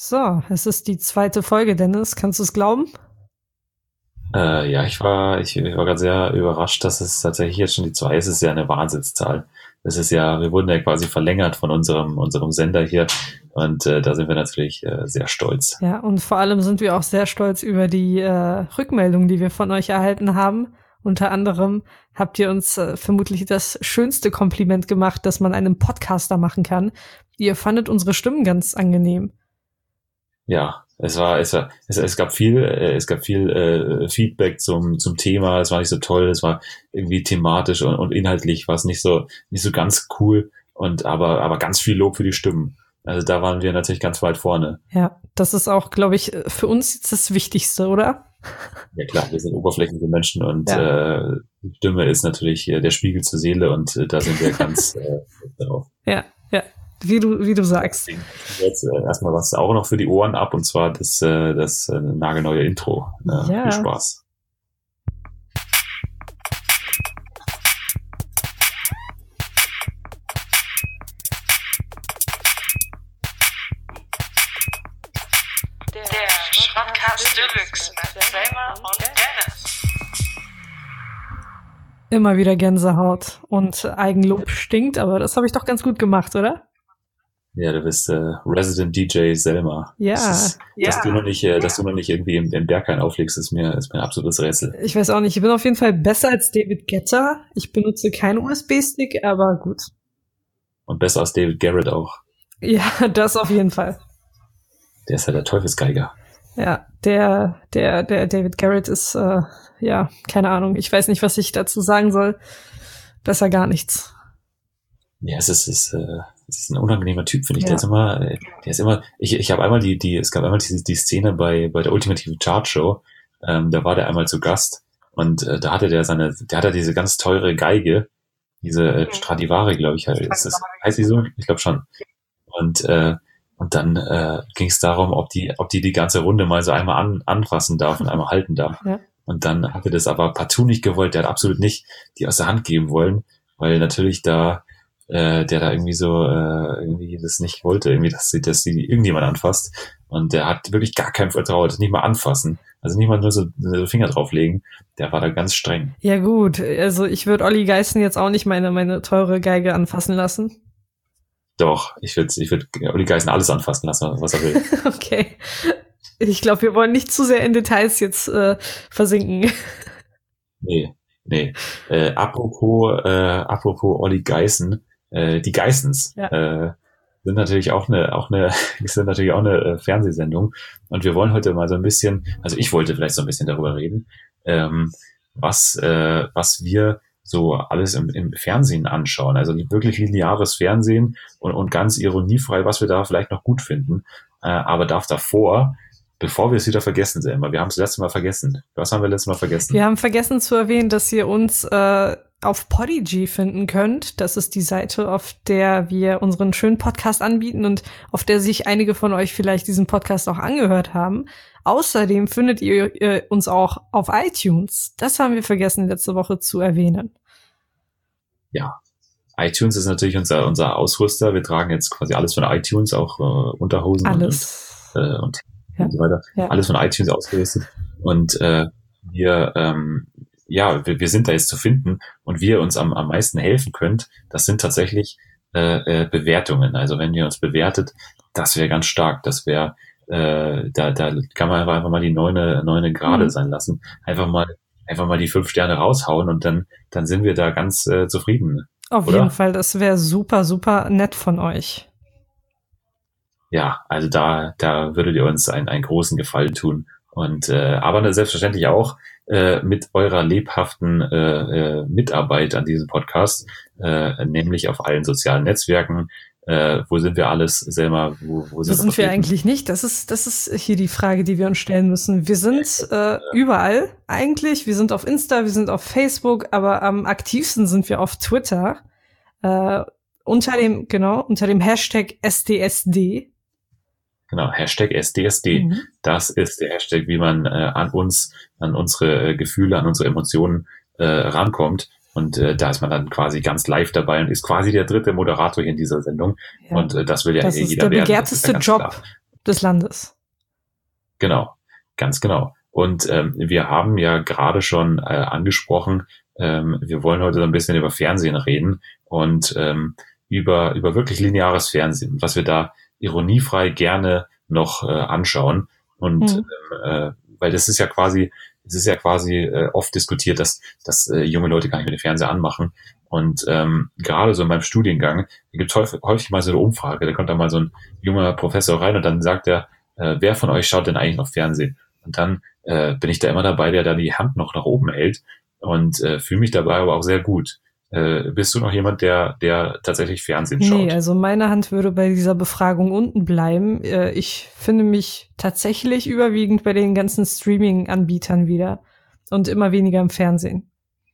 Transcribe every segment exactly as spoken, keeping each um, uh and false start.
So, es ist die zweite Folge, Dennis. Kannst du es glauben? Äh, ja, ich war, ich, ich war gerade sehr überrascht, dass es tatsächlich jetzt schon die zwei ist. Es ist ja eine Wahnsinnszahl. Das ist ja, wir wurden ja quasi verlängert von unserem, unserem Sender hier und äh, da sind wir natürlich äh, sehr stolz. Ja, und vor allem sind wir auch sehr stolz über die äh, Rückmeldungen, die wir von euch erhalten haben. Unter anderem habt ihr uns äh, vermutlich das schönste Kompliment gemacht, das man einem Podcaster machen kann. Ihr fandet unsere Stimmen ganz angenehm. Ja, es war, es war, es, es gab viel, äh, es gab viel äh, Feedback zum zum Thema. Es war nicht so toll. Es war irgendwie thematisch und, und inhaltlich war es nicht so nicht so ganz cool. Und aber aber ganz viel Lob für die Stimmen. Also da waren wir natürlich ganz weit vorne. Ja, das ist auch, glaube ich, für uns jetzt das Wichtigste, oder? Ja klar, wir sind oberflächliche Menschen und Ja. äh, die Stimme ist natürlich äh, der Spiegel zur Seele und äh, da sind wir ganz äh, darauf. Ja, ja, wie du wie du sagst. Deswegen jetzt äh, erstmal was auch noch für die Ohren ab und zwar das äh, das äh, nagelneue Intro. Äh, Ja. Viel Spaß. Der Schrottcast Deluxe mit Selma und Dennis. Immer wieder Gänsehaut und Eigenlob stinkt, aber das habe ich doch ganz gut gemacht, oder? Ja, du bist äh, Resident D J Selma. Ja, Das ist, ja. Dass du noch nicht, äh, dass du noch nicht irgendwie im, im Berghain auflegst, ist mir, ist mir ein absolutes Rätsel. Ich weiß auch nicht, ich bin auf jeden Fall besser als David Guetta. Ich benutze keinen U S B-Stick, aber gut. Und besser als David Garrett auch. Ja, das auf jeden Fall. Der ist ja der Teufelsgeiger. Ja, der, der, der David Garrett ist, äh, ja, keine Ahnung. Ich weiß nicht, was ich dazu sagen soll. Besser gar nichts. Ja, es ist, es ist, äh, es ist ein unangenehmer Typ, finde ich. Ja. Der ist immer, äh, der ist immer, ich, ich habe einmal die, die, es gab einmal die, die Szene bei, bei der ultimativen Chartshow, ähm, da war der einmal zu Gast und äh, da hatte der seine, der hatte diese ganz teure Geige, diese äh, Stradivari, glaube ich, ist das, heißt die so? Ich glaube schon. Und, äh, und dann äh, ging es darum, ob die, ob die die ganze Runde mal so einmal an, anfassen darf und einmal halten darf. Ja. Und dann hatte das aber partout nicht gewollt, der hat absolut nicht die aus der Hand geben wollen, weil natürlich da äh, der da irgendwie so äh, irgendwie das nicht wollte, irgendwie, dass sie, dass sie irgendjemand anfasst. Und der hat wirklich gar kein Vertrauen, das nicht mal anfassen. Also nicht mal nur so, so Finger drauflegen. Der war da ganz streng. Ja gut, also ich würde Olli Geißen jetzt auch nicht meine, meine teure Geige anfassen lassen. Doch, ich würde ich würd Olli Geißen alles anfassen lassen, was er will. Okay. Ich glaube, wir wollen nicht zu sehr in Details jetzt äh, versinken. Nee, nee. Äh, apropos, äh, apropos Olli Geißen, äh, die Geissens, Ja. äh, sind natürlich auch eine, auch eine, sind natürlich auch eine äh, Fernsehsendung. Und wir wollen heute mal so ein bisschen, also ich wollte vielleicht so ein bisschen darüber reden, ähm, was, äh, was wir so alles im, im Fernsehen anschauen. Also wirklich lineares Fernsehen und, und ganz ironiefrei, was wir da vielleicht noch gut finden. Äh, aber darf davor, bevor wir es wieder vergessen, Selma, wir haben es letztes Mal vergessen. Was haben wir letztes Mal vergessen? Wir haben vergessen zu erwähnen, dass ihr uns äh, auf Podigy finden könnt. Das ist die Seite, auf der wir unseren schönen Podcast anbieten und auf der sich einige von euch vielleicht diesen Podcast auch angehört haben. Außerdem findet ihr äh, uns auch auf iTunes. Das haben wir vergessen, letzte Woche zu erwähnen. Ja, iTunes ist natürlich unser, unser Ausrüster. Wir tragen jetzt quasi alles von iTunes, auch äh, Unterhosen Alles. und, äh, und, Ja. und so weiter. Ja. Alles von iTunes ausgerüstet. Und äh, wir, ähm, ja, wir, wir sind da jetzt zu finden und wie ihr uns am, am meisten helfen könnt, das sind tatsächlich äh, äh, Bewertungen. Also wenn ihr uns bewertet, das wäre ganz stark. Das wäre, äh, da, da kann man einfach mal die neune, neune Grade Mhm. sein lassen. Einfach mal, einfach mal die fünf Sterne raushauen und dann, dann sind wir da ganz äh, zufrieden. Auf Oder? jeden Fall, das wäre super, super nett von euch. Ja, also da, da würdet ihr uns einen, einen großen Gefallen tun. Und äh, aber selbstverständlich auch äh, mit eurer lebhaften äh, äh, Mitarbeit an diesem Podcast, äh, nämlich auf allen sozialen Netzwerken. Äh, wo sind wir alles, Selma? Wo, wo Wo sind, sind wir vertreten? eigentlich nicht? Das ist, das ist hier die Frage, die wir uns stellen müssen. Wir sind äh, überall eigentlich. Wir sind auf Insta, wir sind auf Facebook, aber am aktivsten sind wir auf Twitter. Äh, unter dem, genau, unter dem Hashtag S D S D. Genau, Hashtag S D S D. Mhm. Das ist der Hashtag, wie man äh, an uns, an unsere äh, Gefühle, an unsere Emotionen äh, rankommt. Und äh, da ist man dann quasi ganz live dabei und ist quasi der dritte Moderator hier in dieser Sendung. Ja. Und äh, das will ja Das eh ist jeder der werden. begehrteste das ist Job. ja ganz klar. des Landes. Genau, ganz genau. Und ähm, wir haben ja gerade schon äh, angesprochen, ähm, wir wollen heute so ein bisschen über Fernsehen reden und ähm, über über wirklich lineares Fernsehen, was wir da ironiefrei gerne noch äh, anschauen. Und Mhm. äh, weil das ist ja quasi, es ist ja quasi äh, oft diskutiert, dass dass äh, junge Leute gar nicht mehr den Fernseher anmachen. Und ähm, gerade so in meinem Studiengang gibt es häufig, häufig mal so eine Umfrage, da kommt da mal so ein junger Professor rein und dann sagt er, äh, wer von euch schaut denn eigentlich noch Fernsehen? Und dann äh, bin ich da immer dabei, der da die Hand noch nach oben hält und äh, fühle mich dabei aber auch sehr gut. Äh, bist du noch jemand, der der tatsächlich Fernsehen schaut? Nee, also meine Hand würde bei dieser Befragung unten bleiben. Äh, Ich finde mich tatsächlich überwiegend bei den ganzen Streaming-Anbietern wieder und immer weniger im Fernsehen.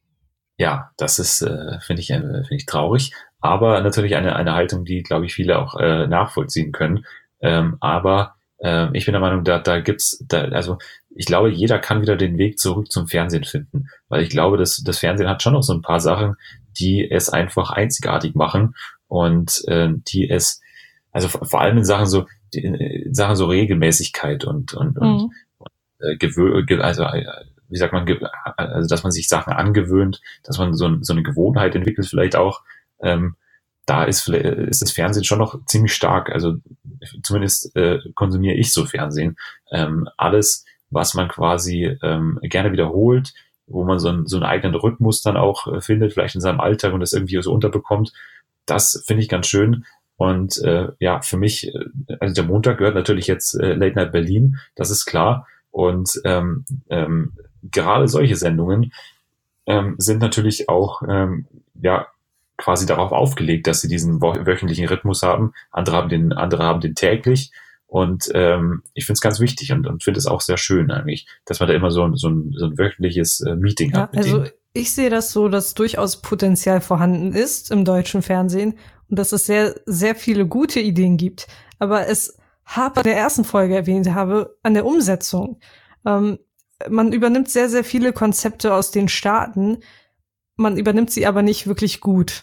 Ja, das ist, äh, finde ich, äh, finde ich traurig, aber natürlich eine eine Haltung, die, glaube ich, viele auch äh, nachvollziehen können. Ähm, aber äh, ich bin der Meinung, da da gibt's, da, also ich glaube, jeder kann wieder den Weg zurück zum Fernsehen finden, weil ich glaube, dass das Fernsehen hat schon noch so ein paar Sachen, die es einfach einzigartig machen und äh, die es, also vor vor allem in Sachen so die, in Sachen so Regelmäßigkeit und und und Mhm. äh, gewö ge also äh, wie sagt man, ge also dass man sich Sachen angewöhnt, dass man so, ein, so eine Gewohnheit entwickelt vielleicht auch. Ähm, da ist vielleicht, ist das Fernsehen schon noch ziemlich stark. Also zumindest äh, konsumiere ich so Fernsehen. Ähm, alles, was man quasi ähm, gerne wiederholt, wo man so, ein, so einen eigenen Rhythmus dann auch äh, findet, vielleicht in seinem Alltag und das irgendwie so unterbekommt, das finde ich ganz schön. Und äh, ja, für mich, äh, also der Montag gehört natürlich jetzt äh, Late Night Berlin, das ist klar. Und ähm, ähm, gerade solche Sendungen ähm, sind natürlich auch ähm, ja quasi darauf aufgelegt, dass sie diesen wo wöchentlichen Rhythmus haben. Andere haben den, andere haben den täglich. Und ähm, ich finde es ganz wichtig und, und finde es auch sehr schön eigentlich, dass man da immer so, ein so, ein, so ein wöchentliches äh, Meeting Ja, hat mit also denen. ich sehe das so, dass durchaus Potenzial vorhanden ist im deutschen Fernsehen und dass es sehr, sehr viele gute Ideen gibt. Aber es hapert, in der ersten Folge erwähnt habe, an der Umsetzung. Ähm, man übernimmt sehr, sehr viele Konzepte aus den Staaten, man übernimmt sie aber nicht wirklich gut.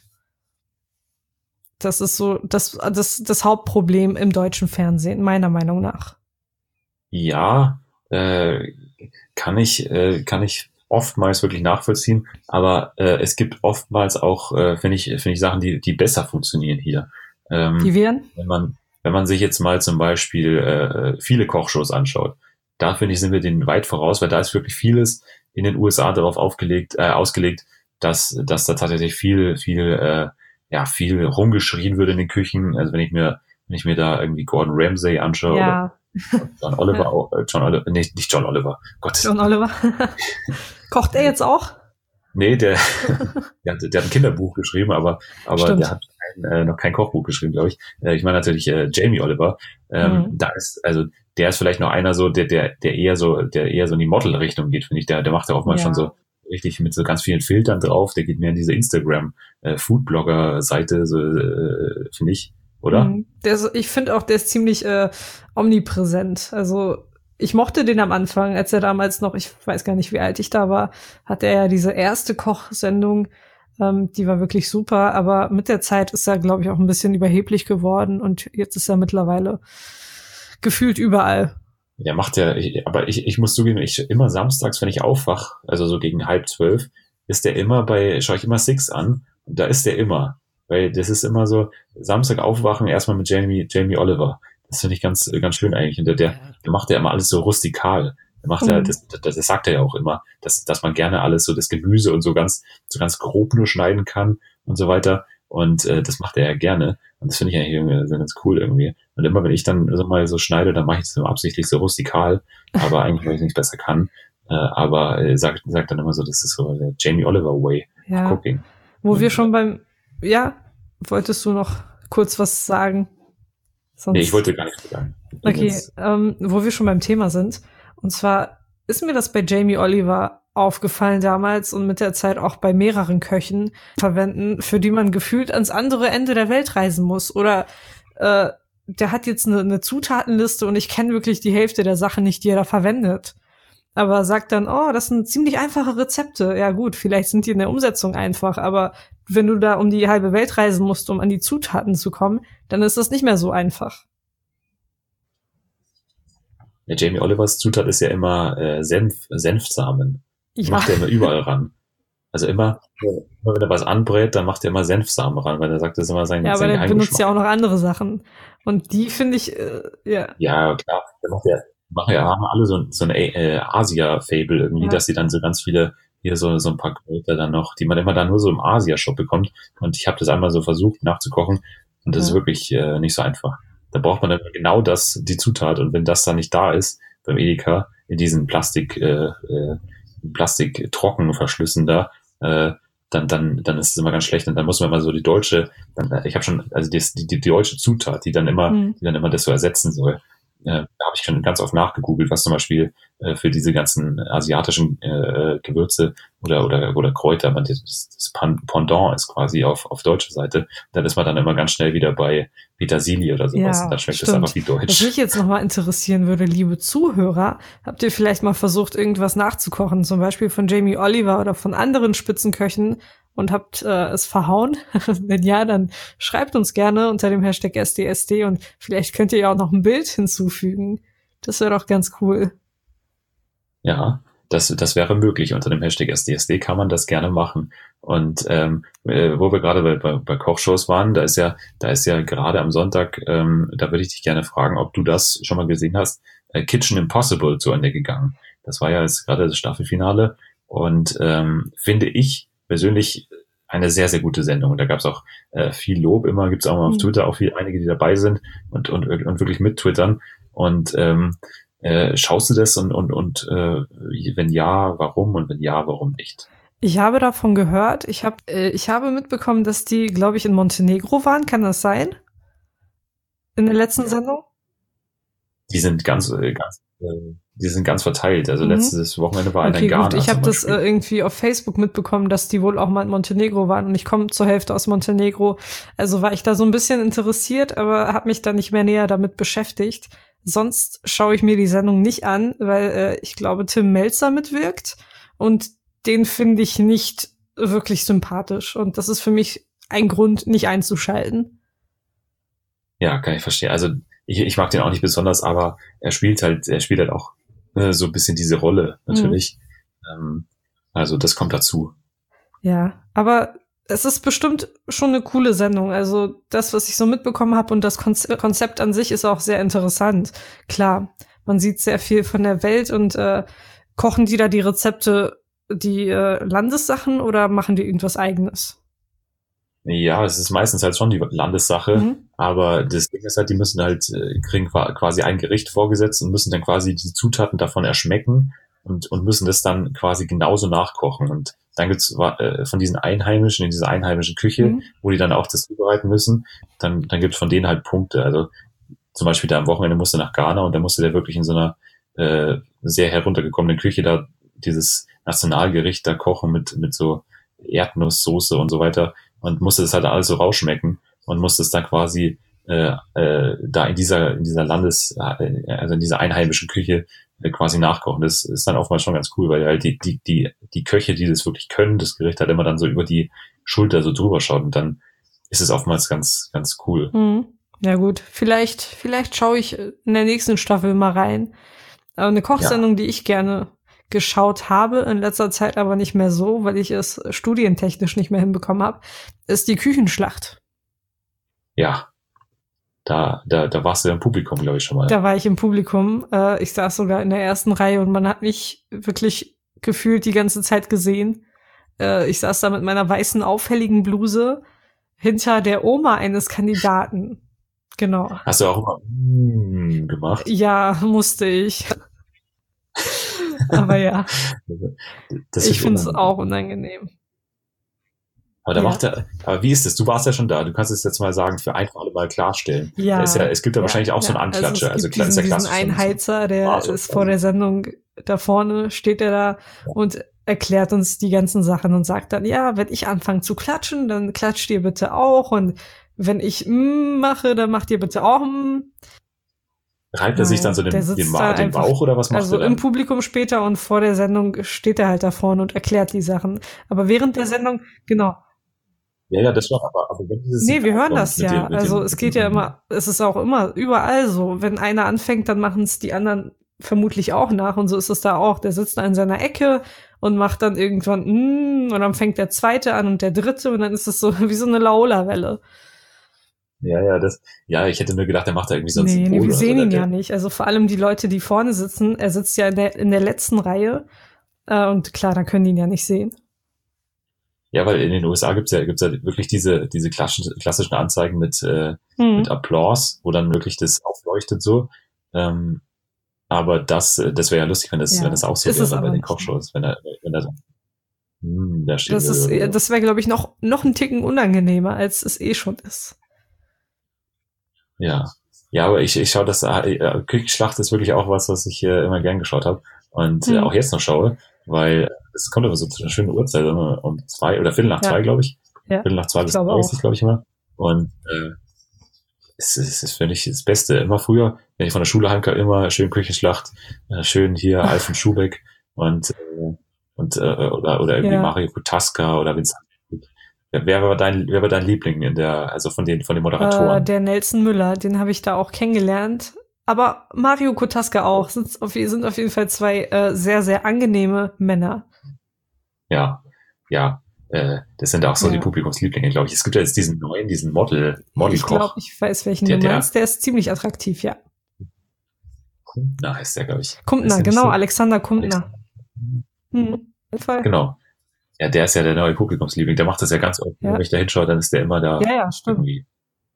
Das ist so das, das, das Hauptproblem im deutschen Fernsehen, meiner Meinung nach. Ja, äh, kann ich, äh, kann ich oftmals wirklich nachvollziehen, aber äh, es gibt oftmals auch, äh, finde ich, finde ich Sachen, die, die besser funktionieren hier. Ähm, Die wären? wenn man, wenn man sich jetzt mal zum Beispiel äh, viele Kochshows anschaut, da finde ich, sind wir denen weit voraus, weil da ist wirklich vieles in den U S A darauf aufgelegt, äh, ausgelegt, dass, dass da tatsächlich viel, viel, äh, ja, viel rumgeschrien wird in den Küchen. Also wenn ich mir, wenn ich mir da irgendwie Gordon Ramsay anschaue Ja. oder John Oliver, auch, äh, John Oliver, nee, nicht John Oliver, Gott. John Oliver. Kocht er jetzt auch? Nee, der, der, hat, der hat ein Kinderbuch geschrieben, aber, aber Stimmt. der hat kein, äh, noch kein Kochbuch geschrieben, glaube ich. Äh, ich meine natürlich äh, Jamie Oliver. Ähm, Mhm. Da ist, also der ist vielleicht noch einer so, der, der, der eher so, der eher so in die Model-Richtung geht, finde ich. Der, der macht ja oftmals Ja. schon so richtig mit so ganz vielen Filtern drauf. Der geht mehr in diese Instagram-Foodblogger-Seite, so, äh, finde ich, oder? Mhm. Der ist, ich finde auch, der ist ziemlich äh, omnipräsent. Also ich mochte den am Anfang, als er damals noch, ich weiß gar nicht, wie alt ich da war, hatte er ja diese erste Kochsendung, ähm, die war wirklich super, aber mit der Zeit ist er, glaube ich, auch ein bisschen überheblich geworden und jetzt ist er mittlerweile gefühlt überall. Der macht ja, ich, aber ich, ich muss zugeben, ich immer samstags, wenn ich aufwach, also so gegen halb zwölf, ist der immer bei, schaue ich immer Six an und da ist der immer. Weil das ist immer so, Samstag aufwachen, erstmal mit Jamie, Jamie Oliver. Das finde ich ganz, ganz schön eigentlich. Und der, der, der macht ja immer alles so rustikal. Der macht ja, Mhm. das, das, das sagt er ja auch immer, dass, dass man gerne alles so das Gemüse und so ganz, so ganz grob nur schneiden kann und so weiter. Und äh, das macht er ja gerne. Und das finde ich eigentlich irgendwie so ganz cool irgendwie. Und immer wenn ich dann so mal so schneide, dann mache ich es immer absichtlich so rustikal, aber eigentlich, weil ich es nicht besser kann. Äh, aber äh, sagt, sagt dann immer so, das ist so der Jamie Oliver Way of Ja. Cooking. Wo Und, wir schon beim, ja, wolltest du noch kurz was sagen? Sonst Nee, ich wollte gar nicht sagen. Okay, Jetzt, ähm, wo wir schon beim Thema sind. Und zwar ist mir das bei Jamie Oliver aufgefallen damals und mit der Zeit auch bei mehreren Köchen verwenden, für die man gefühlt ans andere Ende der Welt reisen muss. Oder äh, der hat jetzt eine, eine Zutatenliste und ich kenne wirklich die Hälfte der Sachen nicht, die er da verwendet. Aber sagt dann, oh, das sind ziemlich einfache Rezepte. Ja gut, vielleicht sind die in der Umsetzung einfach, aber wenn du da um die halbe Welt reisen musst, um an die Zutaten zu kommen, dann ist das nicht mehr so einfach. Der Jamie Olivers Zutat ist ja immer äh, Senf, Senfsamen. Die Ja. macht er immer überall ran. Also immer, immer wenn er was anbrät, dann macht er immer Senfsamen ran, weil er sagt, das ist immer sein, Ja, aber sein der benutzt Geheimgeschmack. ja auch noch andere Sachen. Und die finde ich, äh, ja. Ja, klar. Der macht ja, machen ja, haben alle so, ein- so ein äh, Asia-Fable irgendwie, Ja. dass sie dann so ganz viele, hier so, so ein paar Kräuter dann noch, die man immer dann nur so im Asia-Shop bekommt. Und ich habe das einmal so versucht nachzukochen und das ist Ja. wirklich äh, nicht so einfach. Da braucht man dann genau das, die Zutat. Und wenn das dann nicht da ist, beim Edeka, in diesen Plastik, äh, äh, Plastik-Trockenverschlüssen da, äh, dann, dann, dann ist es immer ganz schlecht. Und dann muss man immer so die deutsche, dann, ich habe schon, also die, die, die deutsche Zutat, die dann immer, Hm. die dann immer das so ersetzen soll. Äh, da habe ich schon ganz oft nachgegoogelt, was zum Beispiel äh, für diese ganzen asiatischen äh, Gewürze oder oder oder Kräuter, man, das, das Pendant ist quasi auf auf deutscher Seite. Dann ist man dann immer ganz schnell wieder bei Petersilie oder sowas. Ja, Und dann schmeckt es stimmt. einfach wie Was Deutsch. mich jetzt nochmal interessieren würde, liebe Zuhörer, habt ihr vielleicht mal versucht, irgendwas nachzukochen, zum Beispiel von Jamie Oliver oder von anderen Spitzenköchen und habt äh, es verhauen? Wenn ja, dann schreibt uns gerne unter dem Hashtag S D S D und vielleicht könnt ihr ja auch noch ein Bild hinzufügen. Das wäre doch ganz cool. Ja, das, das wäre möglich. Unter dem Hashtag S D S D kann man das gerne machen. Und ähm, äh, wo wir gerade bei, bei, bei Kochshows waren, da ist ja, da ist ja gerade am Sonntag, ähm, da würde ich dich gerne fragen, ob du das schon mal gesehen hast, äh, Kitchen Impossible zu Ende gegangen. Das war ja jetzt gerade das Staffelfinale und ähm, finde ich persönlich eine sehr, sehr gute Sendung. Und da gab es auch äh, viel Lob immer, gibt es auch mal auf Mhm. Twitter auch viel, einige, die dabei sind und, und, und wirklich mit twittern. Und ähm, äh, schaust du das und, und, und äh, wenn ja, warum und wenn ja, warum nicht? Ich habe davon gehört. Ich habe, äh, ich habe mitbekommen, dass die, glaube ich, in Montenegro waren. Kann das sein? In der letzten Sendung? Die sind ganz, äh, ganz, äh, die sind ganz verteilt. Also Mhm. letztes Wochenende war einer Okay, in Ghana gut. Ich habe zum das äh, Beispiel. irgendwie auf Facebook mitbekommen, dass die wohl auch mal in Montenegro waren. Und ich komme zur Hälfte aus Montenegro. Also war ich da so ein bisschen interessiert, aber habe mich da nicht mehr näher damit beschäftigt. Sonst schaue ich mir die Sendung nicht an, weil äh, ich glaube, Tim Melzer mitwirkt. Und den finde ich nicht wirklich sympathisch. Und das ist für mich ein Grund, nicht einzuschalten. Ja, kann ich verstehen. Also ich, ich mag den auch nicht besonders, aber er spielt halt, er spielt halt auch äh, so ein bisschen diese Rolle natürlich. Ähm, also das kommt dazu. Ja, aber es ist bestimmt schon eine coole Sendung. Also das, was ich so mitbekommen habe und das Konze- Konzept an sich ist auch sehr interessant. Klar, man sieht sehr viel von der Welt und äh, kochen die da die Rezepte, die äh, Landessachen oder machen die irgendwas Eigenes? Ja, es ist meistens halt schon die Landessache, Mhm. aber das Ding ist halt, die müssen halt, äh, kriegen qua- quasi ein Gericht vorgesetzt und müssen dann quasi die Zutaten davon erschmecken und, und müssen das dann quasi genauso nachkochen. Und dann gibt's äh, von diesen Einheimischen, in dieser einheimischen Küche, Mhm. wo die dann auch das zubereiten müssen, dann, dann gibt's von denen halt Punkte. Also zum Beispiel da am Wochenende musste nach Ghana und da musste der wirklich in so einer äh, sehr heruntergekommenen Küche da dieses Nationalgericht da kochen mit, mit so Erdnusssoße und so weiter und musste das halt alles so rausschmecken und musste es dann quasi äh, äh, da in dieser in dieser Landes äh, also in dieser einheimischen Küche äh, quasi nachkochen. Das ist dann oftmals schon ganz cool, weil halt die die die die Köche, die das wirklich können, das Gericht halt immer dann so über die Schulter so drüber schaut und dann ist es oftmals ganz ganz cool. Mhm. Ja gut, vielleicht vielleicht schaue ich in der nächsten Staffel mal rein. Aber eine Kochsendung, die ich gerne geschaut habe, in letzter Zeit aber nicht mehr so, weil ich es studientechnisch nicht mehr hinbekommen habe, ist die Küchenschlacht. Ja, da da da warst du ja im Publikum, glaube ich, schon mal. Da war ich im Publikum. Äh, ich saß sogar in der ersten Reihe und man hat mich wirklich gefühlt die ganze Zeit gesehen. Äh, ich saß da mit meiner weißen, auffälligen Bluse hinter der Oma eines Kandidaten. Genau. Hast du auch immer mm, gemacht? Ja, musste ich. Aber ja, Das ich finde es unangenehm. auch unangenehm. Aber da Ja. macht er, aber wie ist es? Du warst ja schon da. Du kannst es jetzt mal sagen, für ein für alle Mal klarstellen. Ja. Da ist ja, es gibt ja, wahrscheinlich auch so einen ja. Anklatscher. Also Also, es gibt klar, ist diesen, ja diesen klassisch. Einheizer, der Ah, so ist vor der Sendung da vorne, steht er da und erklärt uns die ganzen Sachen und sagt dann, ja, wenn ich anfange zu klatschen, dann klatscht ihr bitte auch und wenn ich mm mache, dann macht ihr bitte auch mm. Reibt er sich dann so Nein, den, der sitzt den, da Ma- den einfach- Bauch oder was macht Also er im dann? Publikum später und vor der Sendung steht er halt da vorne und erklärt die Sachen. Aber während der Sendung, genau. Ja, ja, das schon, aber, aber wenn dieses Nee, wir hören kommt das mit ja. dem- mit also dem- es mit geht dem- ja immer, es ist auch immer überall so. Wenn einer anfängt, dann machen es die anderen vermutlich auch nach und so ist es da auch. Der sitzt da in seiner Ecke und macht dann irgendwann mm, und dann fängt der zweite an und der dritte und dann ist es so wie so eine Laola-Welle. Ja, ja, das, ja, ich hätte nur gedacht, er macht da irgendwie so ein Nee, Symbol nee, wir oder sehen so. ihn Der- ja nicht. Also vor allem die Leute, die vorne sitzen, er sitzt ja in der, in der letzten Reihe äh, und klar, da können die ihn ja nicht sehen. Ja, weil in den U S A gibt's ja, gibt's ja wirklich diese, diese klassischen, klassischen Anzeigen mit, äh, Hm. mit Applaus, wo dann wirklich das aufleuchtet so. Ähm, aber das, äh, das wäre ja lustig, wenn das, Ja, wenn das auch so ist es wäre bei aber den nicht. Kochshows, wenn er, wenn er so, hm, da steht Das ist, äh, das wäre, glaube ich, noch, noch ein Ticken unangenehmer, als es eh schon ist. ja. Ja, aber ich, ich schaue das, äh, Küchenschlacht ist wirklich auch was, was ich äh, immer gern geschaut habe und äh, Hm. auch jetzt noch schaue, weil es kommt aber so zu einer schönen Uhrzeit, immer um zwei oder Viertel nach Ja. zwei, glaube ich. Ja, Viertel nach zwei ich bis glaube drei ist auch. es, glaube ich, immer. Und äh, es ist, es ist für mich das Beste. Immer früher, wenn ich von der Schule heimkam, immer schön Küchenschlacht, äh, schön hier Alfred Schubeck und äh, und äh, oder oder irgendwie Ja. Mario Kutaska oder Vincent. Wer wer war dein wer war dein Liebling in der also von den von den Äh, Moderatoren? der Nelson Müller, den habe ich da auch kennengelernt. Aber Mario Kotaska auch. Sind auf, sind auf jeden Fall zwei äh, sehr, sehr angenehme Männer. Ja, ja. Äh, das sind auch so Ja. die Publikumslieblinge, glaube ich. Es gibt ja jetzt diesen neuen, diesen Model Ich glaube, Modelkoch. ich weiß, welchen Der- du der- meinst. Der ist ziemlich attraktiv, ja. Na, heißt der, glaube ich. Ist Kumpner, der nicht genau, so? Alexander Kumpner. Hm, auf jeden Fall. Genau. Ja, der ist ja der neue Publikumsliebling. Der macht das ja ganz oft. Ja. Wenn ich da hinschaue, dann ist der immer da Ja, ja, stimmt. irgendwie.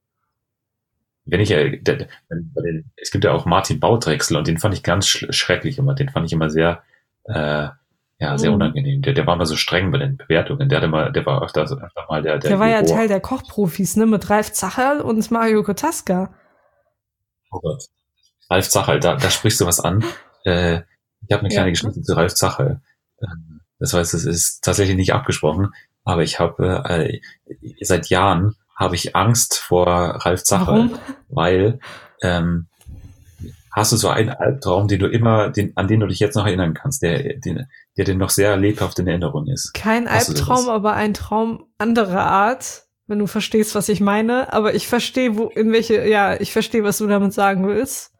Wenn ich, äh, der, wenn, bei den, es gibt ja auch Martin Baudrechsel und den fand ich ganz sch schrecklich immer. Den fand ich immer sehr, äh, ja, sehr Mhm. unangenehm. Der, der war immer so streng bei den Bewertungen. Der hatte immer, der war öfter, öfter mal der, der, Der war ja Juror. Teil der Kochprofis, ne, mit Ralf Zacherl und Mario Kotaska. Oh Gott. Ralf Zacherl, da, da sprichst du was an. Äh, ich habe eine kleine Ja. Geschichte zu Ralf Zacherl. Ähm, Das heißt, es ist tatsächlich nicht abgesprochen, aber ich habe äh, seit Jahren habe ich Angst vor Ralf Zacherl, Warum? weil ähm, hast du so einen Albtraum, den du immer, den, an den du dich jetzt noch erinnern kannst, der, den, der dir noch sehr lebhaft in Erinnerung ist. Kein Hast du Albtraum, sowas? aber ein Traum anderer Art, wenn du verstehst, was ich meine. Aber ich verstehe, wo, in welche, ja, ich verstehe, was du damit sagen willst.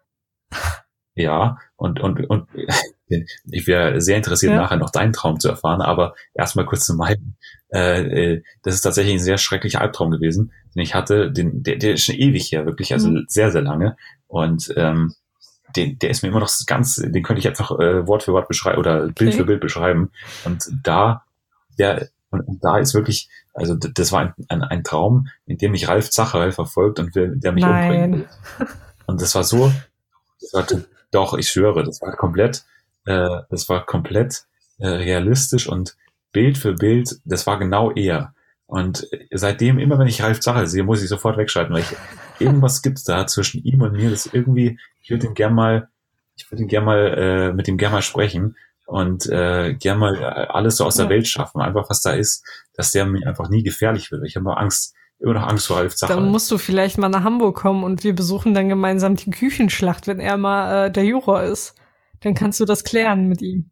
Ja, und, und, und ich wäre sehr interessiert, Ja. nachher noch deinen Traum zu erfahren, aber erstmal kurz zu meinen. Äh, äh, das ist tatsächlich ein sehr schrecklicher Albtraum gewesen, den ich hatte, den, der, der ist schon ewig her, wirklich, also Mhm. sehr, sehr lange. Und ähm, den, der ist mir immer noch ganz, den könnte ich jetzt noch äh, Wort für Wort beschreiben oder Bild Okay. für Bild beschreiben. Und da, der, und, und da ist wirklich, also d- das war ein, ein, ein Traum, in dem mich Ralf Zacherl verfolgt und will, der mich umbringen will. Nein. Und das war so, das war, doch, ich schwöre, das war komplett, äh, das war komplett äh, realistisch und Bild für Bild, das war genau er. Und seitdem, immer wenn ich Ralf Zacherl sehe, muss ich sofort wegschalten, weil ich, irgendwas gibt's da zwischen ihm und mir, das irgendwie, ich würde ihn gern mal, ich würde ihn gern mal, äh, mit ihm gern mal sprechen und äh, gern mal äh, alles so aus der Ja. Welt schaffen, einfach was da ist, dass der mir einfach nie gefährlich wird. Ich habe immer Angst, immer noch Angst vor Ralf Zacherl. Dann musst du vielleicht mal nach Hamburg kommen und wir besuchen dann gemeinsam die Küchenschlacht, wenn er mal äh, der Juror ist. Dann kannst du das klären mit ihm.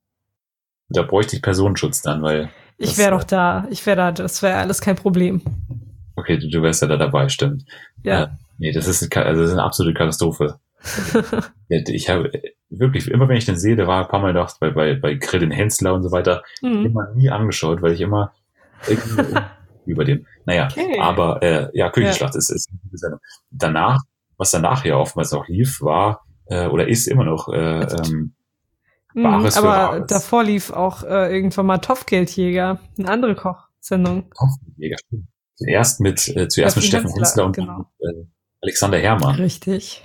Da bräuchte ich Personenschutz dann, weil, Ich Das, wäre äh, doch da. Ich wäre da. Das wäre alles kein Problem. okay, du, du wärst ja da dabei, stimmt. Ja. Äh, nee, das ist, eine Ka- also das ist eine absolute Katastrophe. Ja, ich habe wirklich, immer wenn ich den sehe, der war ein paar Mal noch bei, bei, bei Grill den Hensler und so weiter, Mhm. immer nie angeschaut, weil ich immer irgendwie über dem, naja, Okay. aber äh, ja, Küchenschlacht ist, ist eine gute Sendung. Danach, was danach ja oftmals auch lief, war äh, oder ist immer noch äh, ähm, Mhm, Wahres für aber Wahres. davor lief auch äh, irgendwann mal Topfgeldjäger, eine andere Kochsendung. Kopfjäger. Zuerst mit äh, zuerst mit Steffen Steffen Hensler Hensler, und genau. dann mit, äh, Alexander Herrmann. Richtig.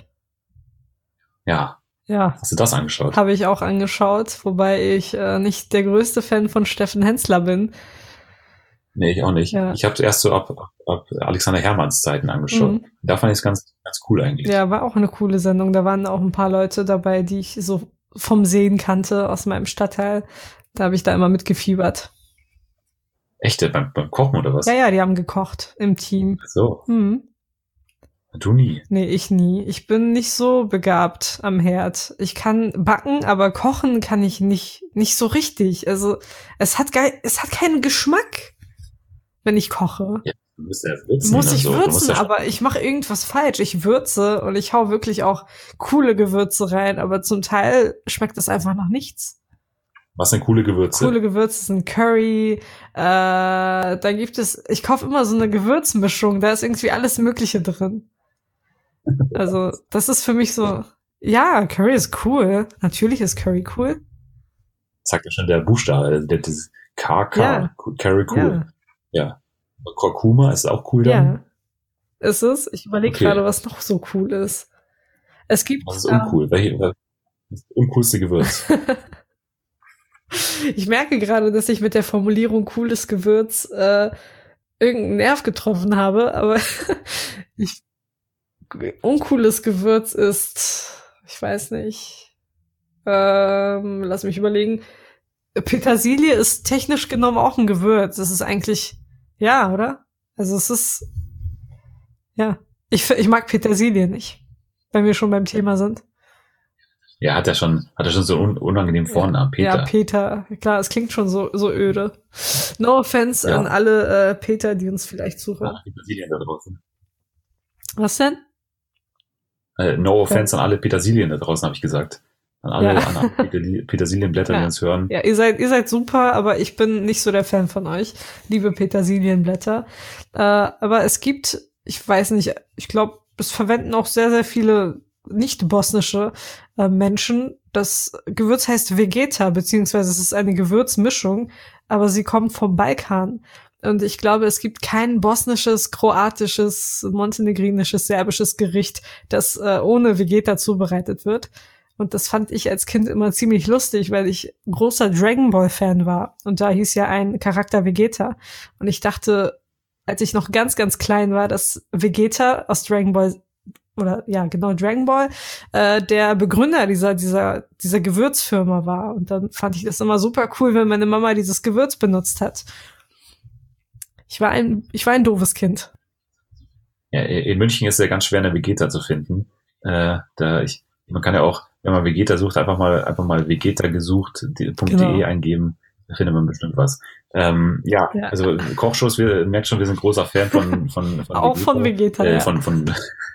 Ja, Ja, hast du das angeschaut? habe ich auch angeschaut, wobei ich äh, nicht der größte Fan von Steffen Hensler bin. Nee, ich auch nicht. Ja. Ich habe zuerst so ab, ab, ab Alexander Herrmanns Zeiten angeschaut. Mhm. Da fand ich es ganz, ganz cool eigentlich. Ja, war auch eine coole Sendung. Da waren auch ein paar Leute dabei, die ich so vom Sehen kannte aus meinem Stadtteil. Da habe ich da immer mitgefiebert. Echte, beim, beim Kochen oder was? Ja, ja, die haben gekocht im Team. So, Hm. du nie. Nee, ich nie. Ich bin nicht so begabt am Herd. Ich kann backen, aber kochen kann ich nicht, nicht so richtig. Also, es hat geil, es hat keinen Geschmack, wenn ich koche. Du musst ja würzen. Muss ich und so. Du musst würzen, ja aber ich mache irgendwas falsch. Ich würze und ich hau wirklich auch coole Gewürze rein, aber zum Teil schmeckt das einfach nach nichts. Was sind coole Gewürze? Coole Gewürze sind Curry, äh, da gibt es, ich kaufe immer so eine Gewürzmischung, da ist irgendwie alles Mögliche drin. Also, das ist für mich so, ja, Curry ist cool. Natürlich ist Curry cool. Sagt ja schon der Buchstabe, der, das K K, Ja. Curry cool. Ja. ja. Und Kurkuma ist auch cool dann. Ja. Ist es? Ich überlege Okay. gerade, was noch so cool ist. Es gibt. Was ist uncool? Welche, was ist das uncoolste Gewürz? Ich merke gerade, dass ich mit der Formulierung cooles Gewürz äh, irgendeinen Nerv getroffen habe, aber ich, uncooles Gewürz ist, ich weiß nicht, ähm, lass mich überlegen. Petersilie ist technisch genommen auch ein Gewürz. Das ist eigentlich, ja, oder? Also es ist, ja, ich, ich mag Petersilie nicht, wenn wir schon beim Thema sind. Ja, hat er schon, hat er schon so einen unangenehmen Vornamen, Peter. Ja, Peter. Klar, es klingt schon so, so öde. No offense Ja. an alle äh, Peter, die uns vielleicht zuhören. Ah, Petersilien da draußen. Was denn? Äh, no offense an alle Petersilien da draußen, habe ich gesagt. An alle, Ja. an alle Peterli- Petersilienblätter, Ja. die uns hören. Ja, ihr seid, ihr seid super, aber ich bin nicht so der Fan von euch, liebe Petersilienblätter. Äh, aber es gibt, ich weiß nicht, ich glaube, es verwenden auch sehr, sehr viele nicht-bosnische äh, Menschen. Das Gewürz heißt Vegeta, beziehungsweise es ist eine Gewürzmischung, aber sie kommt vom Balkan. Und ich glaube, es gibt kein bosnisches, kroatisches, montenegrinisches, serbisches Gericht, das äh, ohne Vegeta zubereitet wird. Und das fand ich als Kind immer ziemlich lustig, weil ich großer Dragon Ball Fan war. Und da hieß ja ein Charakter Vegeta. Und ich dachte, als ich noch ganz, ganz klein war, dass Vegeta aus Dragon Ball, oder ja, genau, Dragon Ball, äh, der Begründer dieser, dieser, dieser Gewürzfirma war. Und dann fand ich das immer super cool, wenn meine Mama dieses Gewürz benutzt hat. Ich war ein, ich war ein doofes Kind. Ja, in München ist es ja ganz schwer, eine Vegeta zu finden. Äh, da ich, man kann ja auch, wenn man Vegeta sucht, einfach mal, einfach mal Vegeta gesucht, die, Genau. .de eingeben, da findet man bestimmt was. Ähm, ja, Ja. also Kochshows, wir merkt schon, wir sind großer Fan von, von, von Auch von Vegeta, äh, ja. von, von,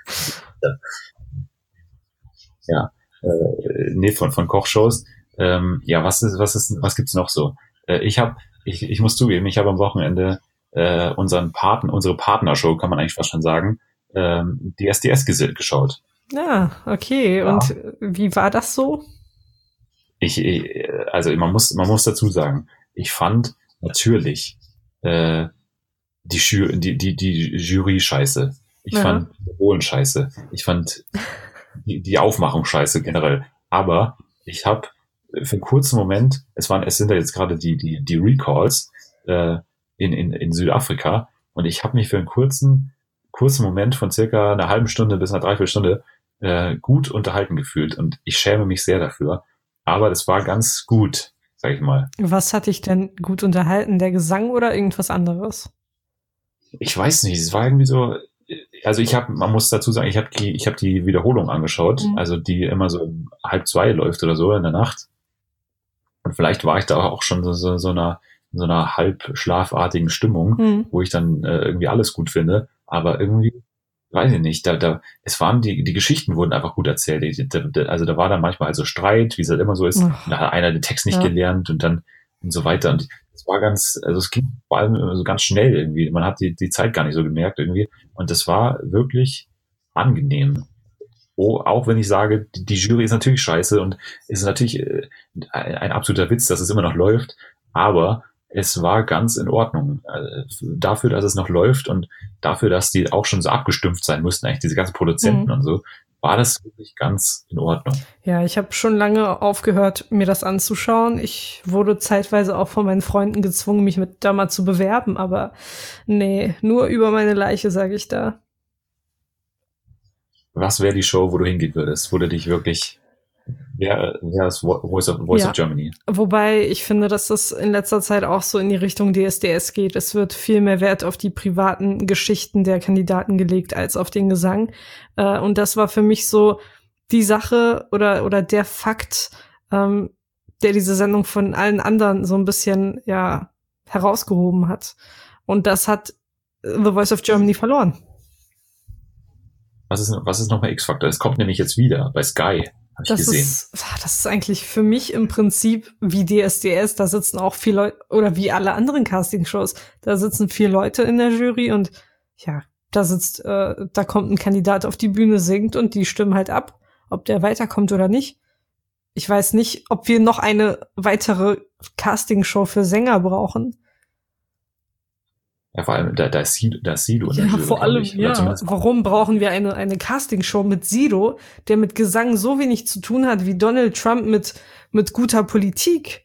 ja, äh, nee, von, von Kochshows. Ähm, ja, was ist, was ist, was gibt's noch so? Äh, ich habe, ich, ich muss zugeben, ich habe am Wochenende äh, unseren Paten, unsere Partnershow, kann man eigentlich fast schon sagen, ähm, die S D S ges- geschaut. Ja, okay. Ja. Und wie war das so? Ich, ich, also man muss, man muss dazu sagen, ich fand natürlich äh, die, Ju- die, die, die Jury scheiße. Ich Ja. fand Polen scheiße. Ich fand die, die Aufmachung scheiße generell. Aber ich habe für einen kurzen Moment, es waren, es sind ja jetzt gerade die, die, die Recalls äh, in, in, in Südafrika und ich habe mich für einen kurzen, kurzen Moment von circa einer halben Stunde bis einer Dreiviertelstunde äh, gut unterhalten gefühlt und ich schäme mich sehr dafür. Aber das war ganz gut, sag ich mal. Was hat dich denn gut unterhalten? Der Gesang oder irgendwas anderes? Ich weiß nicht, es war irgendwie so, also ich habe, man muss dazu sagen, ich habe die, ich habe die Wiederholung angeschaut, Mhm. also die immer so um halb zwei läuft oder so in der Nacht. Und vielleicht war ich da auch schon so, so, so einer, so einer halb schlafartigen Stimmung, Hm. wo ich dann äh, irgendwie alles gut finde. Aber irgendwie, weiß ich nicht, da, da, es waren die, die Geschichten wurden einfach gut erzählt. Die- da- da- Also da war dann manchmal also Streit, wie es halt immer so ist. Ach. Da hat einer den Text nicht Ja. gelernt und dann und so weiter. Und es war ganz, also es ging vor allem so ganz schnell irgendwie. Man hat die, die Zeit gar nicht so gemerkt irgendwie. Und das war wirklich angenehm. Oh, auch wenn ich sage, die die Jury ist natürlich scheiße und es ist natürlich äh, ein, ein absoluter Witz, dass es immer noch läuft, aber es war ganz in Ordnung. Äh, dafür, dass es noch läuft und dafür, dass die auch schon so abgestumpft sein mussten, eigentlich diese ganzen Produzenten Mhm. und so, war das wirklich ganz in Ordnung. Ja, ich habe schon lange aufgehört, mir das anzuschauen. Ich wurde zeitweise auch von meinen Freunden gezwungen, mich mit da mal zu bewerben, aber nee, nur über meine Leiche, sage ich da. Was wäre die Show, wo du hingehen würdest, wo du dich wirklich, wer, wer ist Vo- Voice of, Voice Ja. of Germany? Wobei ich finde, dass das in letzter Zeit auch so in die Richtung D S D S geht. Es wird viel mehr Wert auf die privaten Geschichten der Kandidaten gelegt als auf den Gesang. Äh, und das war für mich so die Sache oder oder der Fakt, ähm, der diese Sendung von allen anderen so ein bisschen ja herausgehoben hat. Und das hat The Voice of Germany verloren. Was ist, was ist nochmal X-Factor? Das kommt nämlich jetzt wieder bei Sky, habe ich Das gesehen. ist, das ist eigentlich für mich im Prinzip wie D S D S. Da sitzen auch vier Leute, oder wie alle anderen Castingshows, da sitzen vier Leute in der Jury und ja, da sitzt, äh, da kommt ein Kandidat auf die Bühne, singt und die stimmen halt ab, ob der weiterkommt oder nicht. Ich weiß nicht, ob wir noch eine weitere Castingshow für Sänger brauchen. Ja, vor allem, da, da ist Sido, da ist Sido in der Ja, Jury, vor glaub allem, ich. Oder ja. zumindest- Warum brauchen wir eine, eine Castingshow mit Sido, der mit Gesang so wenig zu tun hat wie Donald Trump mit, mit guter Politik?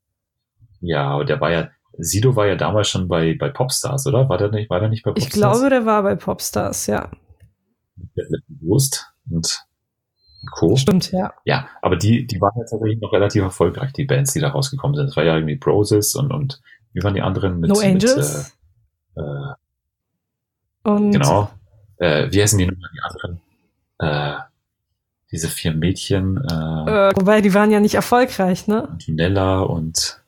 Ja, aber der war ja, Sido war ja damals schon bei, bei Popstars, oder? War der nicht, war der nicht bei Popstars? Ich glaube, der war bei Popstars, ja. Mit, mit Wurst und Co. Stimmt, ja. Ja, aber die, die waren jetzt tatsächlich noch relativ erfolgreich, die Bands, die da rausgekommen sind. Das war ja irgendwie Broses und, und wie waren die anderen mit, No Angels. mit äh, äh, Und genau, äh, wie heißen die nochmal, die anderen? Äh, diese vier Mädchen, äh, äh, wobei, die waren ja nicht erfolgreich, ne? Antonella und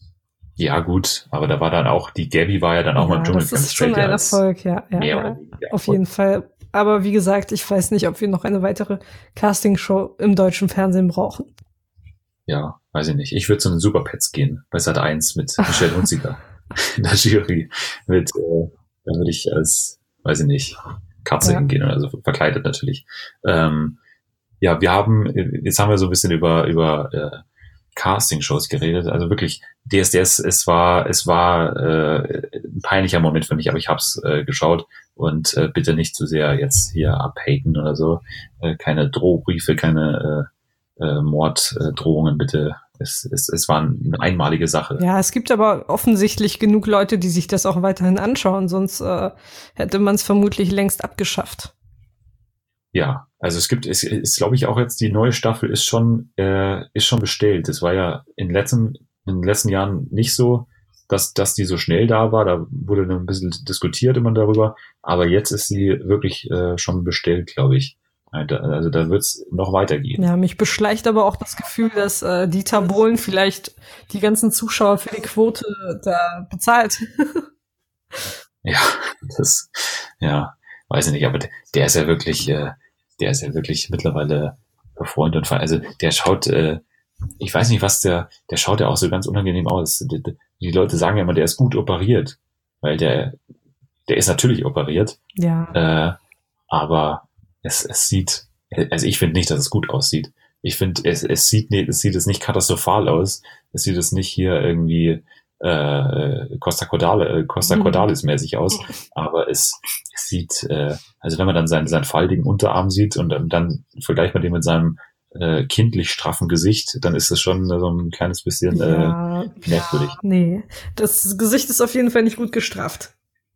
ja gut, aber da war dann auch, die Gabby war ja dann auch mal im Ja, Dschungelcamp. das ist schon ein Erfolg, ja. ja, Mehr ja. oder weniger Auf Erfolg. jeden Fall. Aber wie gesagt, ich weiß nicht, ob wir noch eine weitere Castingshow im deutschen Fernsehen brauchen. Ja, weiß ich nicht. Ich würde zu den Superpets gehen, bei Sat eins mit Michelle Hunziker in der Jury. Mit, äh, da würde ich als, weiß ich nicht, Katze Ja. hingehen, also verkleidet natürlich. Ähm, ja, wir haben, jetzt haben wir so ein bisschen über, über äh, Casting-Shows geredet. Also wirklich, D S D S, es war, es war äh, ein peinlicher Moment für mich, aber ich habe es äh, geschaut und äh, bitte nicht zu sehr jetzt hier abhaten oder so. Äh, keine Drohbriefe, keine äh, äh, Morddrohungen, bitte. Es, es, es war eine einmalige Sache. Ja, es gibt aber offensichtlich genug Leute, die sich das auch weiterhin anschauen, sonst äh, hätte man es vermutlich längst abgeschafft. Ja, also es gibt, es ist, glaube ich, auch jetzt die neue Staffel ist schon, äh, ist schon bestellt. Das war ja in den letzten, in den letzten Jahren nicht so, dass, dass die so schnell da war. Da wurde dann ein bisschen diskutiert immer darüber. Aber jetzt ist sie wirklich äh, schon bestellt, glaube ich. Also da wird es noch weitergehen. Ja, mich beschleicht aber auch das Gefühl, dass äh, Dieter Bohlen vielleicht die ganzen Zuschauer für die Quote da bezahlt. Ja, das, ja, weiß ich nicht, aber der, der ist ja wirklich, äh, der ist ja wirklich mittlerweile befreundet und ver- also der schaut, äh, ich weiß nicht, was der, der schaut ja auch so ganz unangenehm aus. Die, die Leute sagen ja immer, der ist gut operiert, weil der, der ist natürlich operiert, Ja. äh, aber es, es sieht, also ich finde nicht, dass es gut aussieht. Ich finde, es, es sieht nicht, es sieht es nicht katastrophal aus. Es sieht es nicht hier irgendwie äh, Costa Cordale, äh, Costa Mhm. Cordalis mäßig aus, aber es, es sieht, äh, also wenn man dann seinen, seinen faltigen Unterarm sieht und dann, dann vergleicht man den mit seinem äh, kindlich straffen Gesicht, dann ist es schon so ein kleines bisschen äh, Ja, merkwürdig. nee. Das Gesicht ist auf jeden Fall nicht gut gestrafft.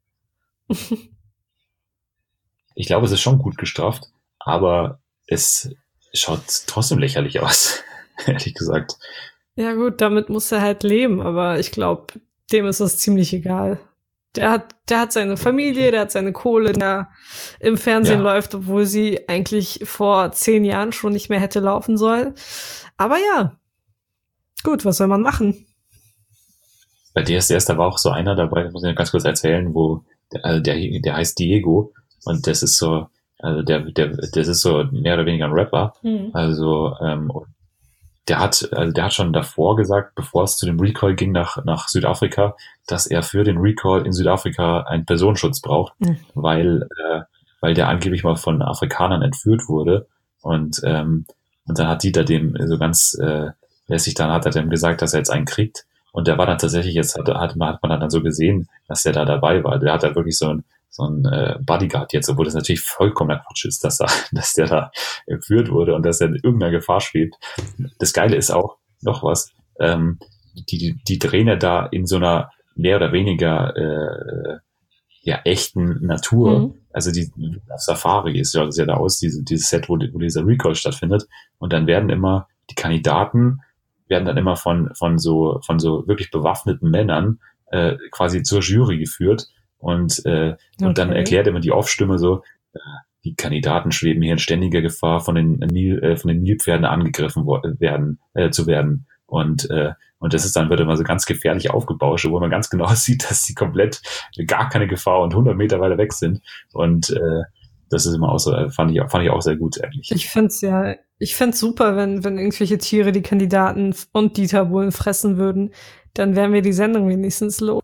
Ich glaube, es ist schon gut gestrafft, aber es schaut trotzdem lächerlich aus, ehrlich gesagt. Ja gut, damit muss er halt leben, aber ich glaube, dem ist das ziemlich egal. Der hat, der hat seine Familie, der hat seine Kohle, der im Fernsehen Ja. läuft, obwohl sie eigentlich vor zehn Jahren schon nicht mehr hätte laufen sollen. Aber ja, gut, was soll man machen? Bei D S D S, da war auch so einer dabei, das muss ich ganz kurz erzählen, wo der, also der, der heißt Diego und das ist so, also der, der, das ist so mehr oder weniger ein Rapper. Also ähm, der hat, also der hat schon davor gesagt, bevor es zu dem Recall ging nach nach Südafrika, dass er für den Recall in Südafrika einen Personenschutz braucht, Mhm. weil äh, weil der angeblich mal von Afrikanern entführt wurde und ähm, und dann hat Dieter dem so ganz äh, lässig, dann hat er dem gesagt, dass er jetzt einen kriegt und der war dann tatsächlich jetzt hat, hat, man- hat man dann so gesehen, dass der da dabei war. Der hat da wirklich so ein so ein äh, Bodyguard jetzt, obwohl das natürlich vollkommener Quatsch ist, dass er, dass der da entführt wurde und dass er in irgendeiner Gefahr schwebt. Das Geile ist auch noch was, ähm, die, die drehen ja da in so einer mehr oder weniger äh, ja echten Natur. Mhm. Also die Safari ist ja, das ist ja da aus, diese, dieses Set, wo, wo dieser Recall stattfindet. Und dann werden immer die Kandidaten werden dann immer von von so von so wirklich bewaffneten Männern äh, quasi zur Jury geführt. Und, äh, und dann Okay. erklärt immer die Off-Stimme so, äh, die Kandidaten schweben hier in ständiger Gefahr, von den Nil, äh, von den Nilpferden angegriffen wo, werden, äh, zu werden. Und, äh, Und das ist dann, wird immer so ganz gefährlich aufgebauscht, wo man ganz genau sieht, dass sie komplett gar keine Gefahr und hundert Meter weiter weg sind. Und äh, das ist immer auch so, fand ich, fand ich auch sehr gut eigentlich. Ich find's ja, ich find's super, wenn, wenn irgendwelche Tiere die Kandidaten und Dieter Bohlen fressen würden, dann wären wir die Sendung wenigstens los.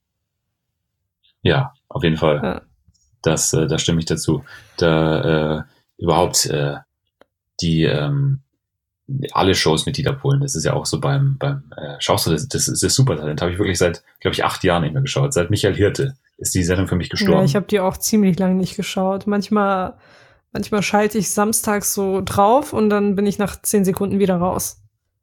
Ja, auf jeden Fall. Ja. Das, äh, da stimme ich dazu. Da äh, überhaupt äh, die ähm, alle Shows mit Dieter Bohlen, das ist ja auch so beim beim äh, schaust du das, das ist das Supertalent, habe ich wirklich seit, glaube ich, acht Jahren nicht mehr geschaut. Seit Michael Hirte ist die Sendung für mich gestorben. Ja, ich habe die auch ziemlich lange nicht geschaut. Manchmal manchmal schalte ich samstags so drauf und dann bin ich nach zehn Sekunden wieder raus.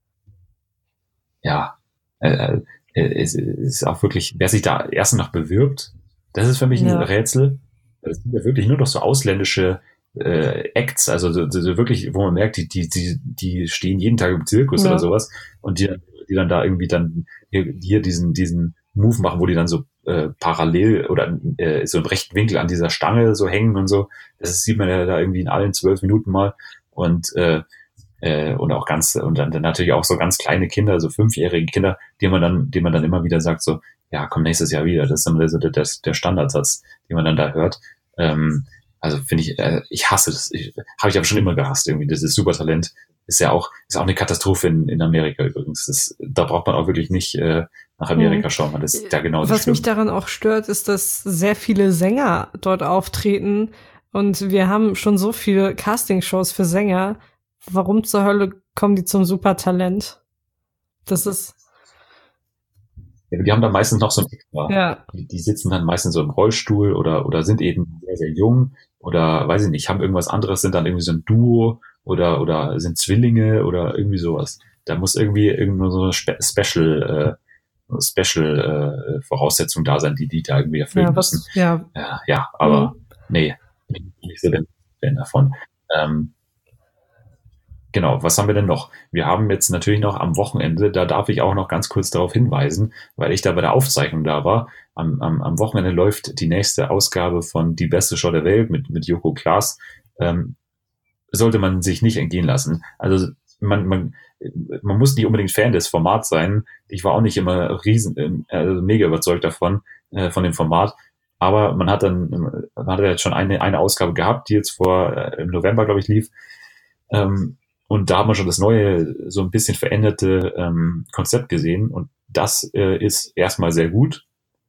Ja, äh, äh, es ist auch wirklich, wer sich da erst noch bewirbt, das ist für mich ein Ja. Rätsel. Das sind ja wirklich nur noch so ausländische äh, Acts, also so, so wirklich, wo man merkt, die, die, die, die stehen jeden Tag im Zirkus Ja. oder sowas und die, die dann da irgendwie dann hier, hier diesen, diesen Move machen, wo die dann so äh, parallel oder äh, so im rechten Winkel an dieser Stange so hängen und so. Das sieht man ja da irgendwie in allen zwölf Minuten mal und äh, äh, und auch ganz und dann, dann natürlich auch so ganz kleine Kinder, so fünfjährige Kinder, die man dann, die man dann immer wieder sagt so, ja, komm nächstes Jahr wieder. Das ist dann so der, der, der Standardsatz, den man dann da hört. Ähm, also finde ich, äh, ich hasse das. Ich, habe ich aber schon immer gehasst irgendwie. Das ist Supertalent. Ist ja auch, ist auch eine Katastrophe in, in Amerika übrigens. Das, da braucht man auch wirklich nicht äh, nach Amerika schauen, weil das ist da genauso Was schlimm. mich daran auch stört, ist, dass sehr viele Sänger dort auftreten und wir haben schon so viele Castingshows für Sänger. Warum zur Hölle kommen die zum Supertalent? Das ist, Ja, die haben dann meistens noch so ein Extra. ja, Die, die sitzen dann meistens so im Rollstuhl oder oder sind eben sehr, sehr jung oder weiß ich nicht, haben irgendwas anderes, sind dann irgendwie so ein Duo oder oder sind Zwillinge oder irgendwie sowas. Da muss irgendwie irgendwo so eine Spe Special äh, Special äh, Voraussetzung da sein, die die da irgendwie erfüllen ja, müssen. was, ja, Ja, ja, aber nee, bin ich nicht so der Fan davon. Ähm, Genau, was haben wir denn noch? Wir haben jetzt natürlich noch am Wochenende, da darf ich auch noch ganz kurz darauf hinweisen, weil ich da bei der Aufzeichnung da war. Am, am, am Wochenende läuft die nächste Ausgabe von Die beste Show der Welt mit, mit Joko Klaas. Ähm, sollte man sich nicht entgehen lassen. Also man, man, man muss nicht unbedingt Fan des Formats sein. Ich war auch nicht immer riesen, äh, mega überzeugt davon, äh, von dem Format. Aber man hat dann, man hat ja jetzt schon eine, eine Ausgabe gehabt, die jetzt vor, äh, im November, glaube ich, lief. Ähm, Und da haben wir schon das neue, so ein bisschen veränderte ähm, Konzept gesehen. Und das äh, ist erstmal sehr gut.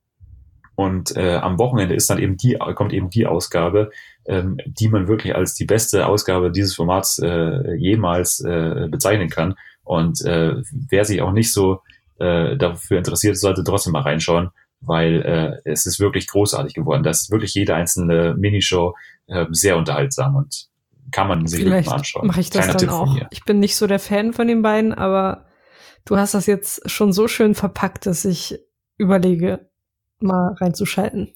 Und äh, am Wochenende ist dann eben die, kommt eben die Ausgabe, ähm, die man wirklich als die beste Ausgabe dieses Formats äh, jemals äh, bezeichnen kann. Und äh, wer sich auch nicht so äh, dafür interessiert, sollte trotzdem mal reinschauen, weil äh, es ist wirklich großartig geworden. Das ist wirklich jede einzelne Minishow äh, sehr unterhaltsam und kann man sich wirklich mal anschauen. Mache ich das Kleiner dann Tipp von auch. mir. Ich bin nicht so der Fan von den beiden, aber du hast das jetzt schon so schön verpackt, dass ich überlege, mal reinzuschalten.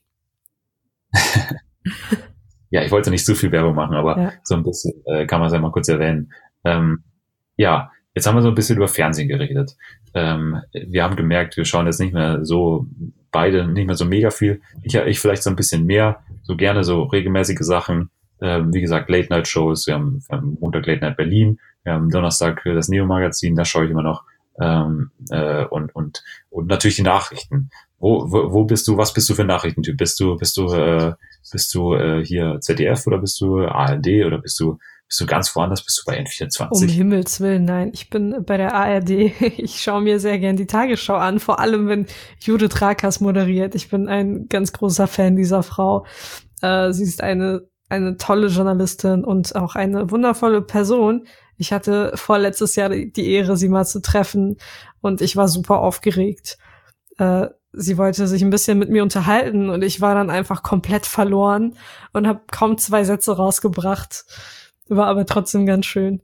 Ja, ich wollte nicht zu viel Werbung machen, aber Ja. so ein bisschen äh, kann man es ja mal kurz erwähnen. Ähm, ja, jetzt haben wir so ein bisschen über Fernsehen geredet. Ähm, wir haben gemerkt, wir schauen jetzt nicht mehr so, beide nicht mehr so mega viel. Ich, ich vielleicht so ein bisschen mehr, so gerne so regelmäßige Sachen. Ähm, wie gesagt, Late-Night-Shows. Wir haben, wir haben Montag Late-Night Berlin. Wir haben Donnerstag das Neo-Magazin, da schaue ich immer noch. Ähm, äh, und, und, und natürlich die Nachrichten. Wo, wo, wo bist du, was bist du für ein Nachrichtentyp? Bist du, bist du, äh, bist du äh, hier Z D F oder bist du A R D oder bist du, bist du ganz woanders? Bist du bei N Um vierundzwanzig? Himmels Willen, nein. Ich bin bei der A R D. Ich schaue mir sehr gern die Tagesschau an, vor allem wenn Judith Rakers moderiert. Ich bin ein ganz großer Fan dieser Frau. Äh, sie ist eine eine tolle Journalistin und auch eine wundervolle Person. Ich hatte vorletztes Jahr die Ehre, sie mal zu treffen und ich war super aufgeregt. Äh, sie wollte sich ein bisschen mit mir unterhalten und ich war dann einfach komplett verloren und habe kaum zwei Sätze rausgebracht. War aber trotzdem ganz schön.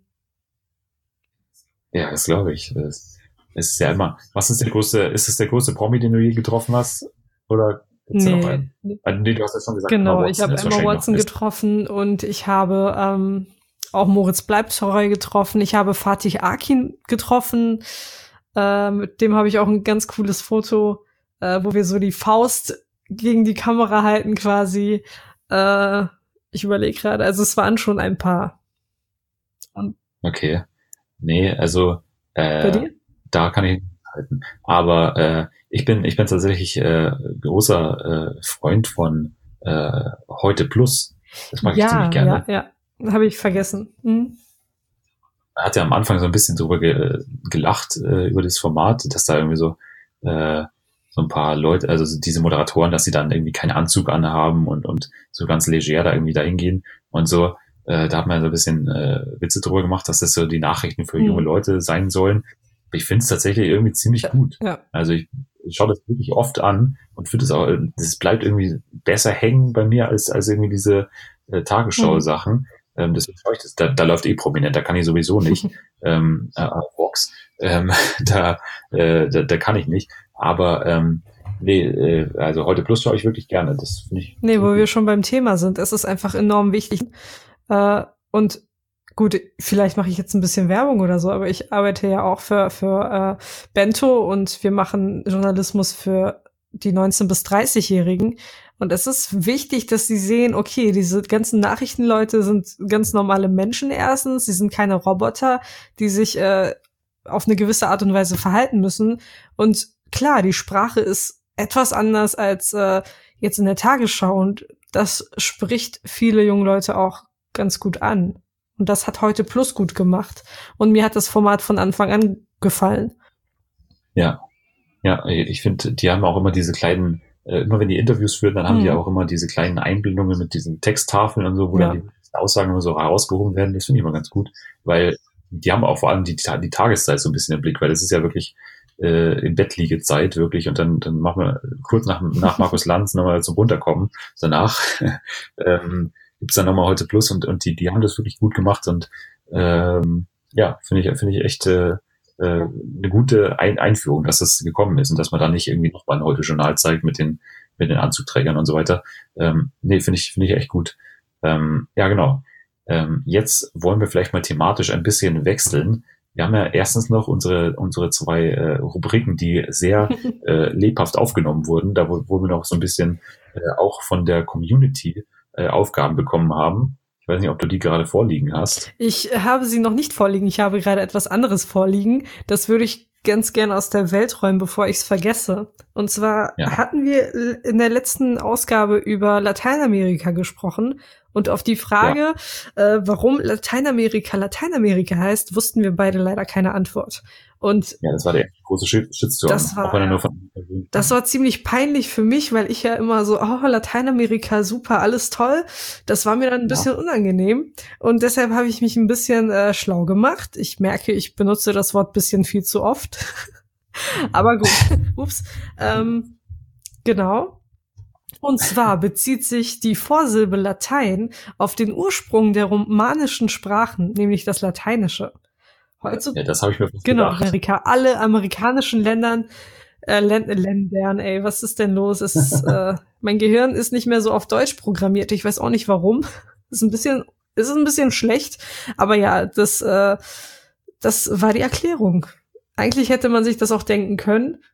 Ja, das glaube ich. Es ist ja immer, was ist der größte, ist es der größte Promi, den du je getroffen hast? Oder gibt's da noch Nee, einen? Ah, nee, du hast ja schon gesagt, genau, Emma ich Watson habe ist Emma wahrscheinlich Watson noch das- getroffen und ich habe ähm, auch Moritz Bleibtreu getroffen. Ich habe Fatih Akin getroffen. Äh, mit dem habe ich auch ein ganz cooles Foto, äh, wo wir so die Faust gegen die Kamera halten quasi. Äh, ich überlege gerade, also es waren schon ein paar. Okay. Nee, also Bei äh, dir? da kann ich halten. Aber äh, ich bin ich bin tatsächlich äh, großer äh, Freund von äh, Heute Plus. Das mag ich ziemlich Ja, gerne. ja, ja. Habe ich vergessen. Hm. Er hat ja am Anfang so ein bisschen drüber ge gelacht äh, über das Format, dass da irgendwie so äh, so ein paar Leute, also so diese Moderatoren, dass sie dann irgendwie keinen Anzug anhaben und und so ganz leger da irgendwie dahin gehen und so. Äh, da hat man so ein bisschen äh, Witze drüber gemacht, dass das so die Nachrichten für Hm. junge Leute sein sollen. Ich finde es tatsächlich irgendwie ziemlich gut. Ja. Also ich, ich schaue das wirklich oft an und finde es auch, das bleibt irgendwie besser hängen bei mir als als irgendwie diese äh, Tagesschau-Sachen. Ähm, deswegen schaue ich das, da, da läuft eh prominent, da kann ich sowieso nicht. ähm, äh, Vox, ähm, da, äh, da, da kann ich nicht. Aber ähm, nee, äh, also Heute Plus schaue ich wirklich gerne. Das finde ich. Nee, wo gut. wir schon beim Thema sind, es ist einfach enorm wichtig. Äh, und gut, vielleicht mache ich jetzt ein bisschen Werbung oder so, aber ich arbeite ja auch für, für äh, Bento und wir machen Journalismus für die neunzehn- bis dreißig-Jährigen. Und es ist wichtig, dass sie sehen, okay, diese ganzen Nachrichtenleute sind ganz normale Menschen erstens, sie sind keine Roboter, die sich äh, auf eine gewisse Art und Weise verhalten müssen. Und klar, die Sprache ist etwas anders als äh, jetzt in der Tagesschau und das spricht viele junge Leute auch ganz gut an. Und das hat Heute Plus gut gemacht. Und mir hat das Format von Anfang an gefallen. Ja, ja, ich finde, die haben auch immer diese kleinen, äh, immer wenn die Interviews führen, dann haben Mhm. die auch immer diese kleinen Einblendungen mit diesen Texttafeln und so, wo Ja. dann die Aussagen immer so herausgehoben werden. Das finde ich immer ganz gut, weil die haben auch vor allem die, die Tageszeit so ein bisschen im Blick, weil das ist ja wirklich äh, im Bettliegezeit wirklich und dann, dann machen wir kurz nach, nach Markus Lanz nochmal zum Runterkommen. Danach ähm, gibt's dann nochmal Heute Plus und, und die, die haben das wirklich gut gemacht und ähm, ja, finde ich, finde ich echt äh, äh, eine gute Ein- Einführung, dass das gekommen ist und dass man da nicht irgendwie nochmal ein Heute-Journal zeigt mit den, mit den Anzugträgern und so weiter. Ähm, nee, finde ich, finde ich echt gut. Ähm, ja, genau. Ähm, jetzt wollen wir vielleicht mal thematisch ein bisschen wechseln. Wir haben ja erstens noch unsere, unsere zwei äh, Rubriken, die sehr äh, lebhaft aufgenommen wurden, da wo, wo wir noch so ein bisschen äh, auch von der Community äh, Aufgaben bekommen haben. Ich weiß nicht, ob du die gerade vorliegen hast. Ich habe sie noch nicht vorliegen. Ich habe gerade etwas anderes vorliegen. Das würde ich ganz gerne aus der Welt räumen, bevor ich es vergesse. Und zwar Ja. hatten wir in der letzten Ausgabe über Lateinamerika gesprochen. Und auf die Frage, äh, warum Lateinamerika Lateinamerika heißt, wussten wir beide leider keine Antwort. Und Ja, das war der große Shit- Shitstorm. Das war- auch wenn er nur von das war ziemlich peinlich für mich, weil ich ja immer so, oh, Lateinamerika, super, alles toll. Das war mir dann ein bisschen unangenehm. Und deshalb habe ich mich ein bisschen äh, schlau gemacht. Ich merke, ich benutze das Wort bisschen viel zu oft. Aber gut, ups. Ähm, genau. Und zwar bezieht sich die Vorsilbe Latein auf den Ursprung der romanischen Sprachen, nämlich das Lateinische. Heutzutage, Ja, das habe ich mir fast genau, gedacht. Amerika, alle amerikanischen Ländern, äh, Län Ländern, ey, was ist denn los? Es ist, äh, mein Gehirn ist nicht mehr so auf Deutsch programmiert. Ich weiß auch nicht warum. Ist ein bisschen, ist ein bisschen schlecht. Aber ja, das, äh, das war die Erklärung. Eigentlich hätte man sich das auch denken können.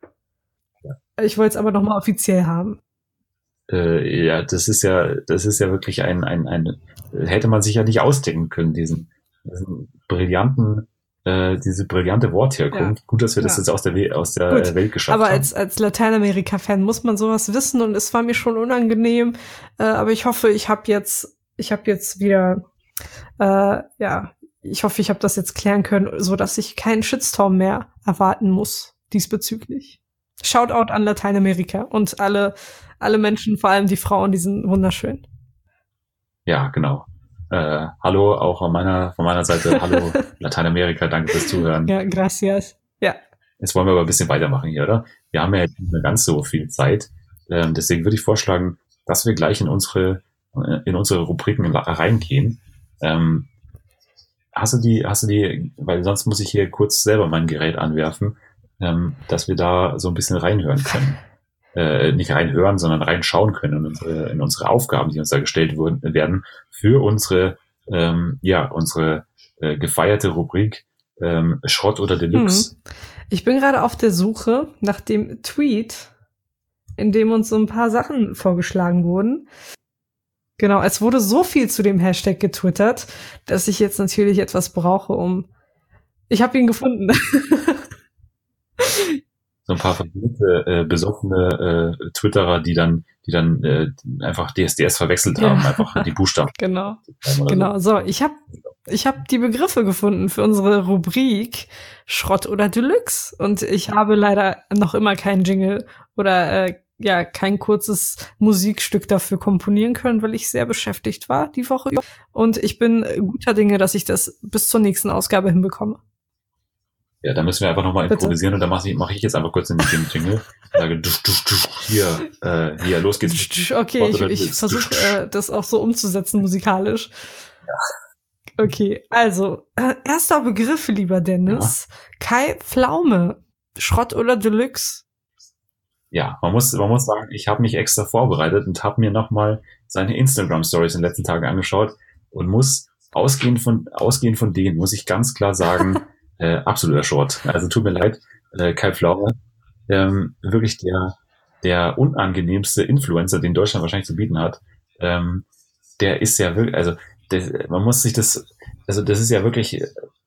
Ich wollte es aber noch mal offiziell haben. Äh, ja, das ist ja, das ist ja wirklich ein, ein, ein, hätte man sich ja nicht ausdenken können, diesen, diesen brillanten, äh, diese brillante Wortherkunft. Ja. Gut, dass wir das Ja. jetzt aus der, We aus der Gut, äh, Welt geschafft Aber haben. als, als Lateinamerika-Fan muss man sowas wissen und es war mir schon unangenehm. Äh, aber ich hoffe, ich habe jetzt, ich habe jetzt wieder, äh, ja, ich hoffe, ich habe das jetzt klären können, so dass ich keinen Shitstorm mehr erwarten muss diesbezüglich. Shoutout an Lateinamerika und alle, alle Menschen, vor allem die Frauen, die sind wunderschön. Ja, genau. Äh, hallo, auch von meiner, von meiner Seite. Hallo, Lateinamerika, danke fürs Zuhören. Ja, gracias. Ja. Jetzt wollen wir aber ein bisschen weitermachen hier, oder? Wir haben ja jetzt nicht mehr ganz so viel Zeit. Ähm, deswegen würde ich vorschlagen, dass wir gleich in unsere, in unsere Rubriken reingehen. Ähm, hast du die, hast du die, weil sonst muss ich hier kurz selber mein Gerät anwerfen, ähm, dass wir da so ein bisschen reinhören können. Äh, nicht reinhören, sondern reinschauen können in unsere, in unsere Aufgaben, die uns da gestellt wurden, werden für unsere, ähm, ja, unsere äh, gefeierte Rubrik ähm, Schrott oder Deluxe. Hm. Ich bin gerade auf der Suche nach dem Tweet, in dem uns so ein paar Sachen vorgeschlagen wurden. Genau, es wurde so viel zu dem Hashtag getwittert, dass ich jetzt natürlich etwas brauche, um... Ich habe ihn gefunden. so ein paar verwirrte, äh, besoffene äh, Twitterer, die dann, die dann äh, einfach D S D S verwechselt haben, Ja. einfach die Buchstaben. Genau. Oder Genau. So, ich habe ich hab die Begriffe gefunden für unsere Rubrik Schrott oder Deluxe. Und ich habe leider noch immer keinen Jingle oder äh, ja, kein kurzes Musikstück dafür komponieren können, weil ich sehr beschäftigt war die Woche. Und ich bin guter Dinge, dass ich das bis zur nächsten Ausgabe hinbekomme. Ja, da müssen wir einfach nochmal Bitte. improvisieren und dann mache ich, mach ich jetzt einfach kurz den den Jingle. Sage, dusch, dusch, dusch, hier, äh, hier, los geht's. Okay, ich, ich versuche äh, das auch so umzusetzen musikalisch. Ja. Okay, also, äh, erster Begriff, lieber Dennis. Ja. Kai Pflaume. Schrott oder Deluxe? Ja, man muss, man muss sagen, ich habe mich extra vorbereitet und habe mir nochmal seine Instagram-Stories in den letzten Tagen angeschaut und muss, ausgehend von, ausgehend von denen, muss ich ganz klar sagen, Äh, absoluter Schrott. Also tut mir leid, äh, Kai Pflaume, ähm, wirklich der der unangenehmste Influencer, den Deutschland wahrscheinlich zu bieten hat. Ähm, der ist ja wirklich, also der, man muss sich das, also das ist ja wirklich,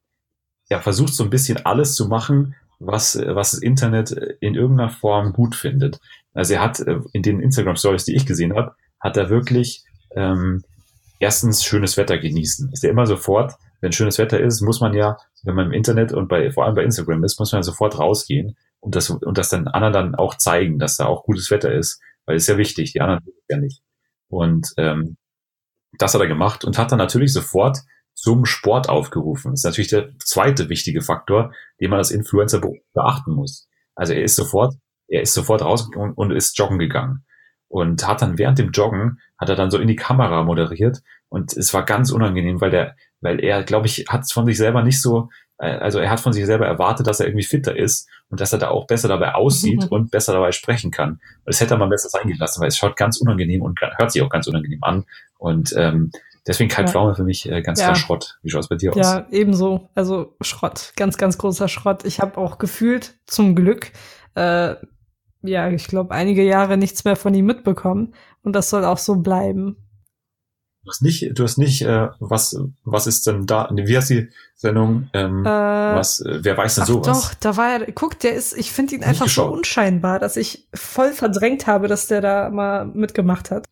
er versucht so ein bisschen alles zu machen, was was das Internet in irgendeiner Form gut findet. Also er hat in den Instagram Stories, die ich gesehen habe, hat er wirklich ähm, erstens schönes Wetter genießen. Ist ja immer sofort, wenn schönes Wetter ist, muss man ja, wenn man im Internet und bei, vor allem bei Instagram ist, muss man ja sofort rausgehen und das, und das dann anderen dann auch zeigen, dass da auch gutes Wetter ist, weil es ist ja wichtig, die anderen ja nicht. Und, ähm, das hat er gemacht und hat dann natürlich sofort zum Sport aufgerufen. Das ist natürlich der zweite wichtige Faktor, den man als Influencer beachten muss. Also er ist sofort, er ist sofort rausgegangen und ist joggen gegangen. Und hat dann während dem Joggen, hat er dann so in die Kamera moderiert und es war ganz unangenehm, weil der, weil er, glaube ich, hat es von sich selber nicht so, also er hat von sich selber erwartet, dass er irgendwie fitter ist und dass er da auch besser dabei aussieht und besser dabei sprechen kann. Und das hätte er mal besser sein gelassen, weil es schaut ganz unangenehm und hört sich auch ganz unangenehm an. Und ähm, deswegen Kai Pflaume für mich äh, ganz ja. klar Schrott. Wie schaut es bei dir aus? Ja, ebenso. Also Schrott, ganz, ganz großer Schrott. Ich habe auch gefühlt, zum Glück, äh, ja, ich glaube, einige Jahre nichts mehr von ihm mitbekommen. Und das soll auch so bleiben. Du hast nicht, du hast nicht, äh, was, was ist denn da, wie heißt die Sendung, ähm, äh, was, äh, wer weiß denn ach sowas? Doch, da war er, guck, der ist, ich finde ihn einfach so unscheinbar, dass ich voll verdrängt habe, dass der da mal mitgemacht hat.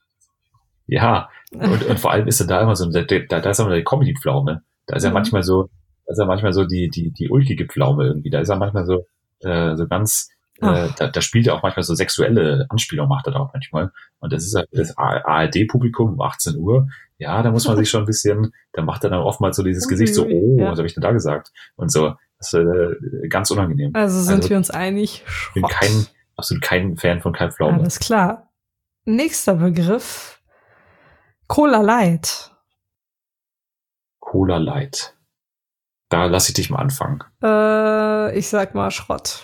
Ja, und, und vor allem ist er da immer so, da, da, da ist er immer die Comedy-Pflaume. Da ist er mhm. manchmal so, da ist er manchmal so die, die, die ulkige Pflaume irgendwie. Da ist er manchmal so, äh, so ganz, Äh, da, da spielt er auch manchmal so sexuelle Anspielungen, macht er da auch manchmal. Und das ist halt das A R D-Publikum um achtzehn Uhr. Ja, da muss man sich schon ein bisschen, da macht er dann oftmals so dieses Gesicht so, oh, ja. Was habe ich denn da gesagt? Und so, das ist äh, ganz unangenehm. Also sind also, wir uns einig, ich bin kein, absolut kein Fan von Kai Pflaume. Alles klar. Nächster Begriff, Cola Light. Cola Light. Da lasse ich dich mal anfangen. Äh, ich sag mal Schrott.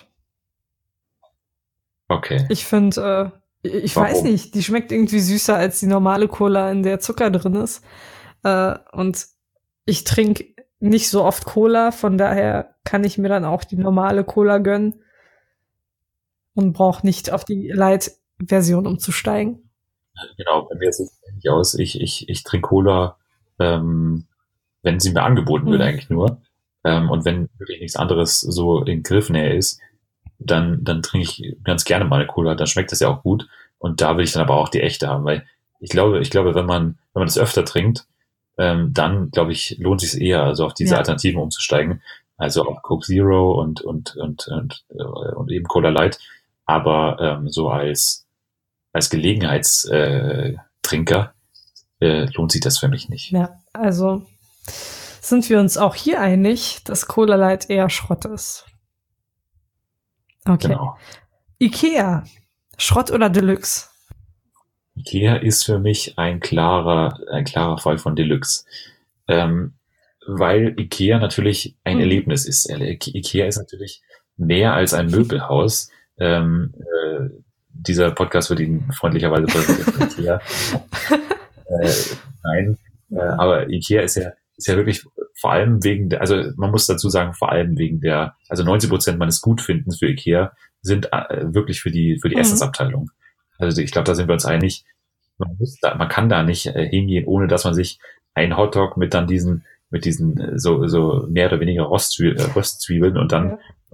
Okay. Ich finde, äh, ich Warum? weiß nicht, die schmeckt irgendwie süßer als die normale Cola, in der Zucker drin ist. Äh, und ich trinke nicht so oft Cola, von daher kann ich mir dann auch die normale Cola gönnen und brauche nicht auf die Light-Version umzusteigen. Genau, bei mir sieht es nicht aus. Ich, ich, ich trinke Cola, ähm, wenn sie mir angeboten wird, mhm. eigentlich nur. Ähm, und wenn wirklich nichts anderes so in Griffnähe ist, dann, dann trinke ich ganz gerne mal eine Cola, dann schmeckt das ja auch gut. Und da will ich dann aber auch die echte haben, weil ich glaube, ich glaube, wenn man, wenn man das öfter trinkt, ähm, dann, glaube ich, lohnt sich eher, also auf diese ja. Alternativen umzusteigen. Also auch Coke Zero und, und, und, und, äh, und eben Cola Light. Aber, ähm, so als, als Gelegenheitstrinker, äh, lohnt sich das für mich nicht. Ja, also sind wir uns auch hier einig, dass Cola Light eher Schrott ist. Okay. Genau. Ikea, Schrott oder Deluxe? Ikea ist für mich ein klarer, ein klarer Fall von Deluxe. Ähm, weil Ikea natürlich ein mhm. Erlebnis ist. Ikea ist natürlich mehr als ein Möbelhaus. ähm, äh, dieser Podcast wird Ihnen freundlicherweise präsentiert von Ikea. äh, nein, äh, aber Ikea ist ja, ist ja wirklich vor allem wegen der, also man muss dazu sagen, vor allem wegen der, also neunzig Prozent meines Gutfindens für Ikea sind äh, wirklich für die, für die mhm. Essensabteilung. Also ich glaube, da sind wir uns einig. Man muss da, man kann da nicht äh, hingehen, ohne dass man sich einen Hotdog mit dann diesen, mit diesen äh, so, so mehr oder weniger Röstzwiebeln, Röstzwiebeln und dann, ja.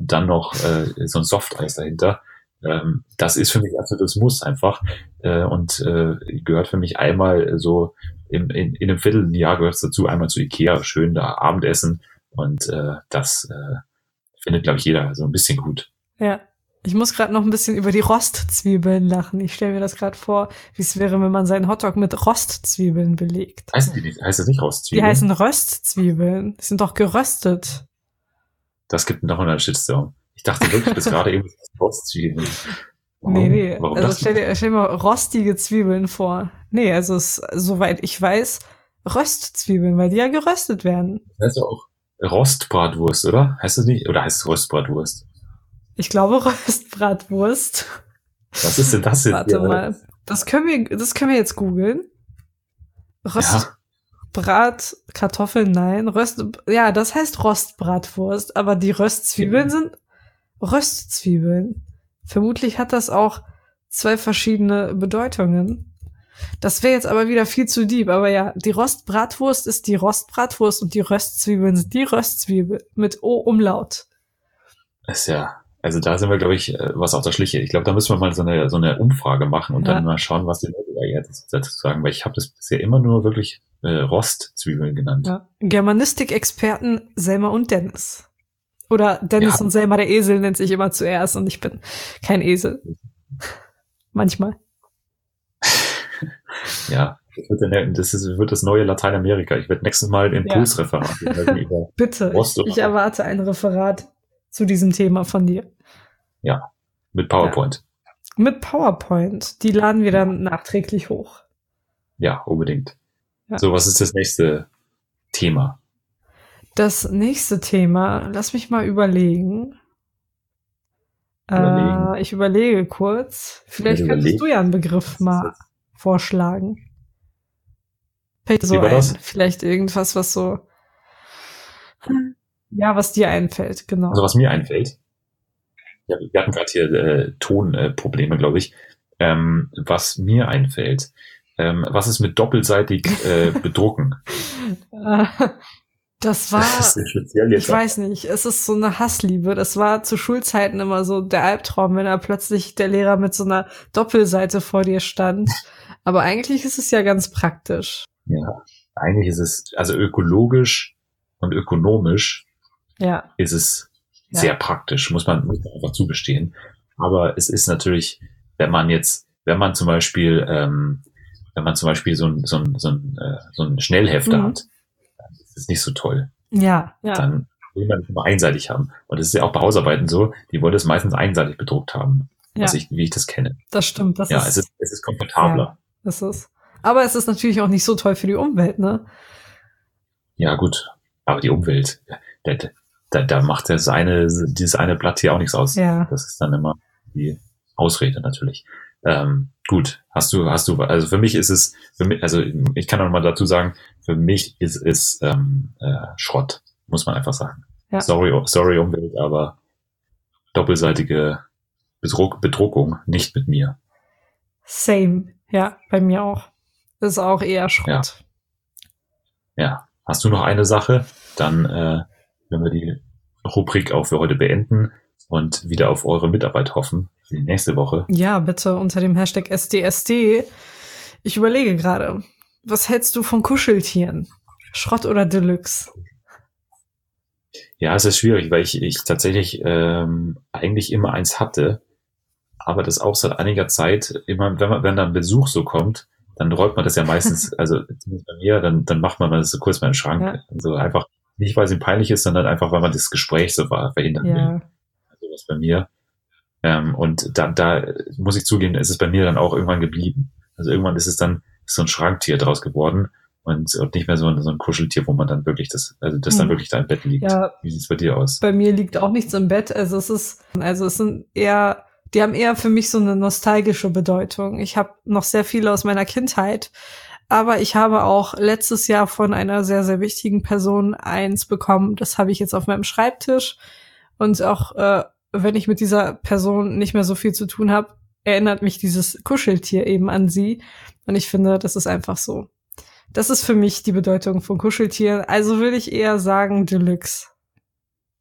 und dann noch äh, so ein Softeis dahinter. Ähm, das ist für mich absolutes Muss einfach äh, und äh, gehört für mich einmal so im, in, in einem Vierteljahr gehört es dazu, einmal zu Ikea, schön da Abendessen und äh, das äh, findet, glaube ich, jeder so ein bisschen gut. Ja. Ich muss gerade noch ein bisschen über die Rostzwiebeln lachen. Ich stelle mir das gerade vor, wie es wäre, wenn man seinen Hotdog mit Rostzwiebeln belegt. Heißen die nicht? Heißt das nicht Rostzwiebeln? Die heißen Röstzwiebeln. Die sind doch geröstet. Das gibt noch einen Shitstorm. Ich dachte wirklich bis gerade eben Rostzwiebeln. Warum? Nee, nee. Warum also das? stell dir, stell dir mal rostige Zwiebeln vor. Nee, also es, soweit ich weiß, Röstzwiebeln, weil die ja geröstet werden. Das heißt ja auch Rostbratwurst, oder? Heißt das nicht? Oder heißt es Rostbratwurst? Ich glaube Röstbratwurst. Was ist denn das jetzt? Warte mal. Das können wir, das können wir jetzt googeln. Röstbrat, Kartoffeln, nein. Röst, ja, das heißt Rostbratwurst, aber die Röstzwiebeln Ja. sind Röstzwiebeln. Vermutlich hat das auch zwei verschiedene Bedeutungen. Das wäre jetzt aber wieder viel zu deep, aber ja, die Rostbratwurst ist die Rostbratwurst und die Röstzwiebeln sind die Röstzwiebel mit O-Umlaut. Ist ja, also da sind wir, glaube ich, äh, was auf der Schliche. Ich glaube, da müssen wir mal so eine so eine Umfrage machen und Ja. dann mal schauen, was die Leute da jetzt dazu sagen, weil ich habe das bisher immer nur wirklich äh, Rostzwiebeln genannt. Ja. Germanistik-Experten Selma und Dennis. Oder Dennis Ja. und Selma, der Esel nennt sich immer zuerst und ich bin kein Esel. Manchmal. Ja, das wird, der, das ist, wird das neue Lateinamerika. Ich werde nächstes Mal ein Ja. Impulsreferat halten über Bitte, Rost ich, oder- ich erwarte ein Referat zu diesem Thema von dir. mit PowerPoint. Mit PowerPoint. Die laden wir dann nachträglich hoch. Ja, unbedingt. Ja. So, was ist das nächste Thema? Das nächste Thema, lass mich mal überlegen. Überlegen. Äh, ich überlege kurz. Vielleicht Ja, könntest überleg. du ja einen Begriff mal vorschlagen. Fällt dir so Wie war ein. das? Vielleicht irgendwas, was so. Ja, was dir einfällt, genau. Also was mir einfällt, ja, wir hatten gerade hier äh, Tonprobleme, glaube ich. Ähm, was mir einfällt, ähm, was ist mit doppelseitig äh, bedrucken? Äh, Das war, Das ist speziell jetzt. ich weiß nicht, es ist so eine Hassliebe. Das war zu Schulzeiten immer so der Albtraum, wenn da plötzlich der Lehrer mit so einer Doppelseite vor dir stand. Aber eigentlich ist es ja ganz praktisch. Ja, eigentlich ist es, also ökologisch und ökonomisch Ja, ist es Ja. sehr praktisch, muss man, muss man einfach zugestehen. Aber es ist natürlich, wenn man jetzt, wenn man zum Beispiel, ähm, wenn man zum Beispiel so ein, so ein, so ein, äh, so ein Schnellhefter Mhm. hat, dann ist es nicht so toll. ja, ja. Dann will man es immer einseitig haben. Und das ist ja auch bei Hausarbeiten so, die wollen es meistens einseitig bedruckt haben, was Ja, ich, wie ich das kenne. das stimmt. Das Ja, ist, es ist, es ist komfortabler. das ist. Aber es ist natürlich auch nicht so toll für die Umwelt, ne? Ja, gut. Aber die Umwelt, da, da, da macht das eine, dieses eine Blatt hier auch nichts aus. Ja. Das ist dann immer die Ausrede natürlich. Ähm, gut, hast du, hast du, also für mich ist es, für mich, also ich kann auch noch mal dazu sagen, für mich ist es ähm, äh, Schrott, muss man einfach sagen. Ja. Sorry, sorry Umwelt, aber doppelseitige Bedruck, Bedruckung nicht mit mir. Same. Ja, bei mir auch. Ist auch eher Schrott. Ja. Hast du noch eine Sache? Dann äh, wenn wir die Rubrik auch für heute beenden und wieder auf eure Mitarbeit hoffen für die nächste Woche. Ja, bitte unter dem Hashtag S D S D. Ich überlege gerade, was hältst du von Kuscheltieren? Schrott oder Deluxe? Ja, es ist schwierig, weil ich, ich tatsächlich ähm, eigentlich immer eins hatte, aber das auch seit einiger Zeit, immer wenn man, wenn dann Besuch so kommt, dann räumt man das ja meistens, also zumindest bei mir, dann, dann macht man das so kurz mal in den Schrank. Ja. Also einfach, nicht weil es ihm peinlich ist, sondern einfach, weil man das Gespräch so war, verhindern will. Ja, Also was bei mir. Ähm, und da, da muss ich zugeben, ist es bei mir dann auch irgendwann geblieben. Also irgendwann ist es dann so ein Schranktier draus geworden und, und nicht mehr so ein, so ein Kuscheltier, wo man dann wirklich das, also das dann Hm. wirklich da im Bett liegt. ja, Wie sieht's bei dir aus? bei mir liegt auch nichts im Bett. Also es ist, also es sind eher, die haben eher für mich so eine nostalgische Bedeutung. Ich habe noch sehr viele aus meiner Kindheit, aber ich habe auch letztes Jahr von einer sehr, sehr wichtigen Person eins bekommen. Das habe ich jetzt auf meinem Schreibtisch. Und auch äh, wenn ich mit dieser Person nicht mehr so viel zu tun habe, erinnert mich dieses Kuscheltier eben an sie. Und ich finde, das ist einfach so. Das ist für mich die Bedeutung von Kuscheltieren. Also würde ich eher sagen Deluxe.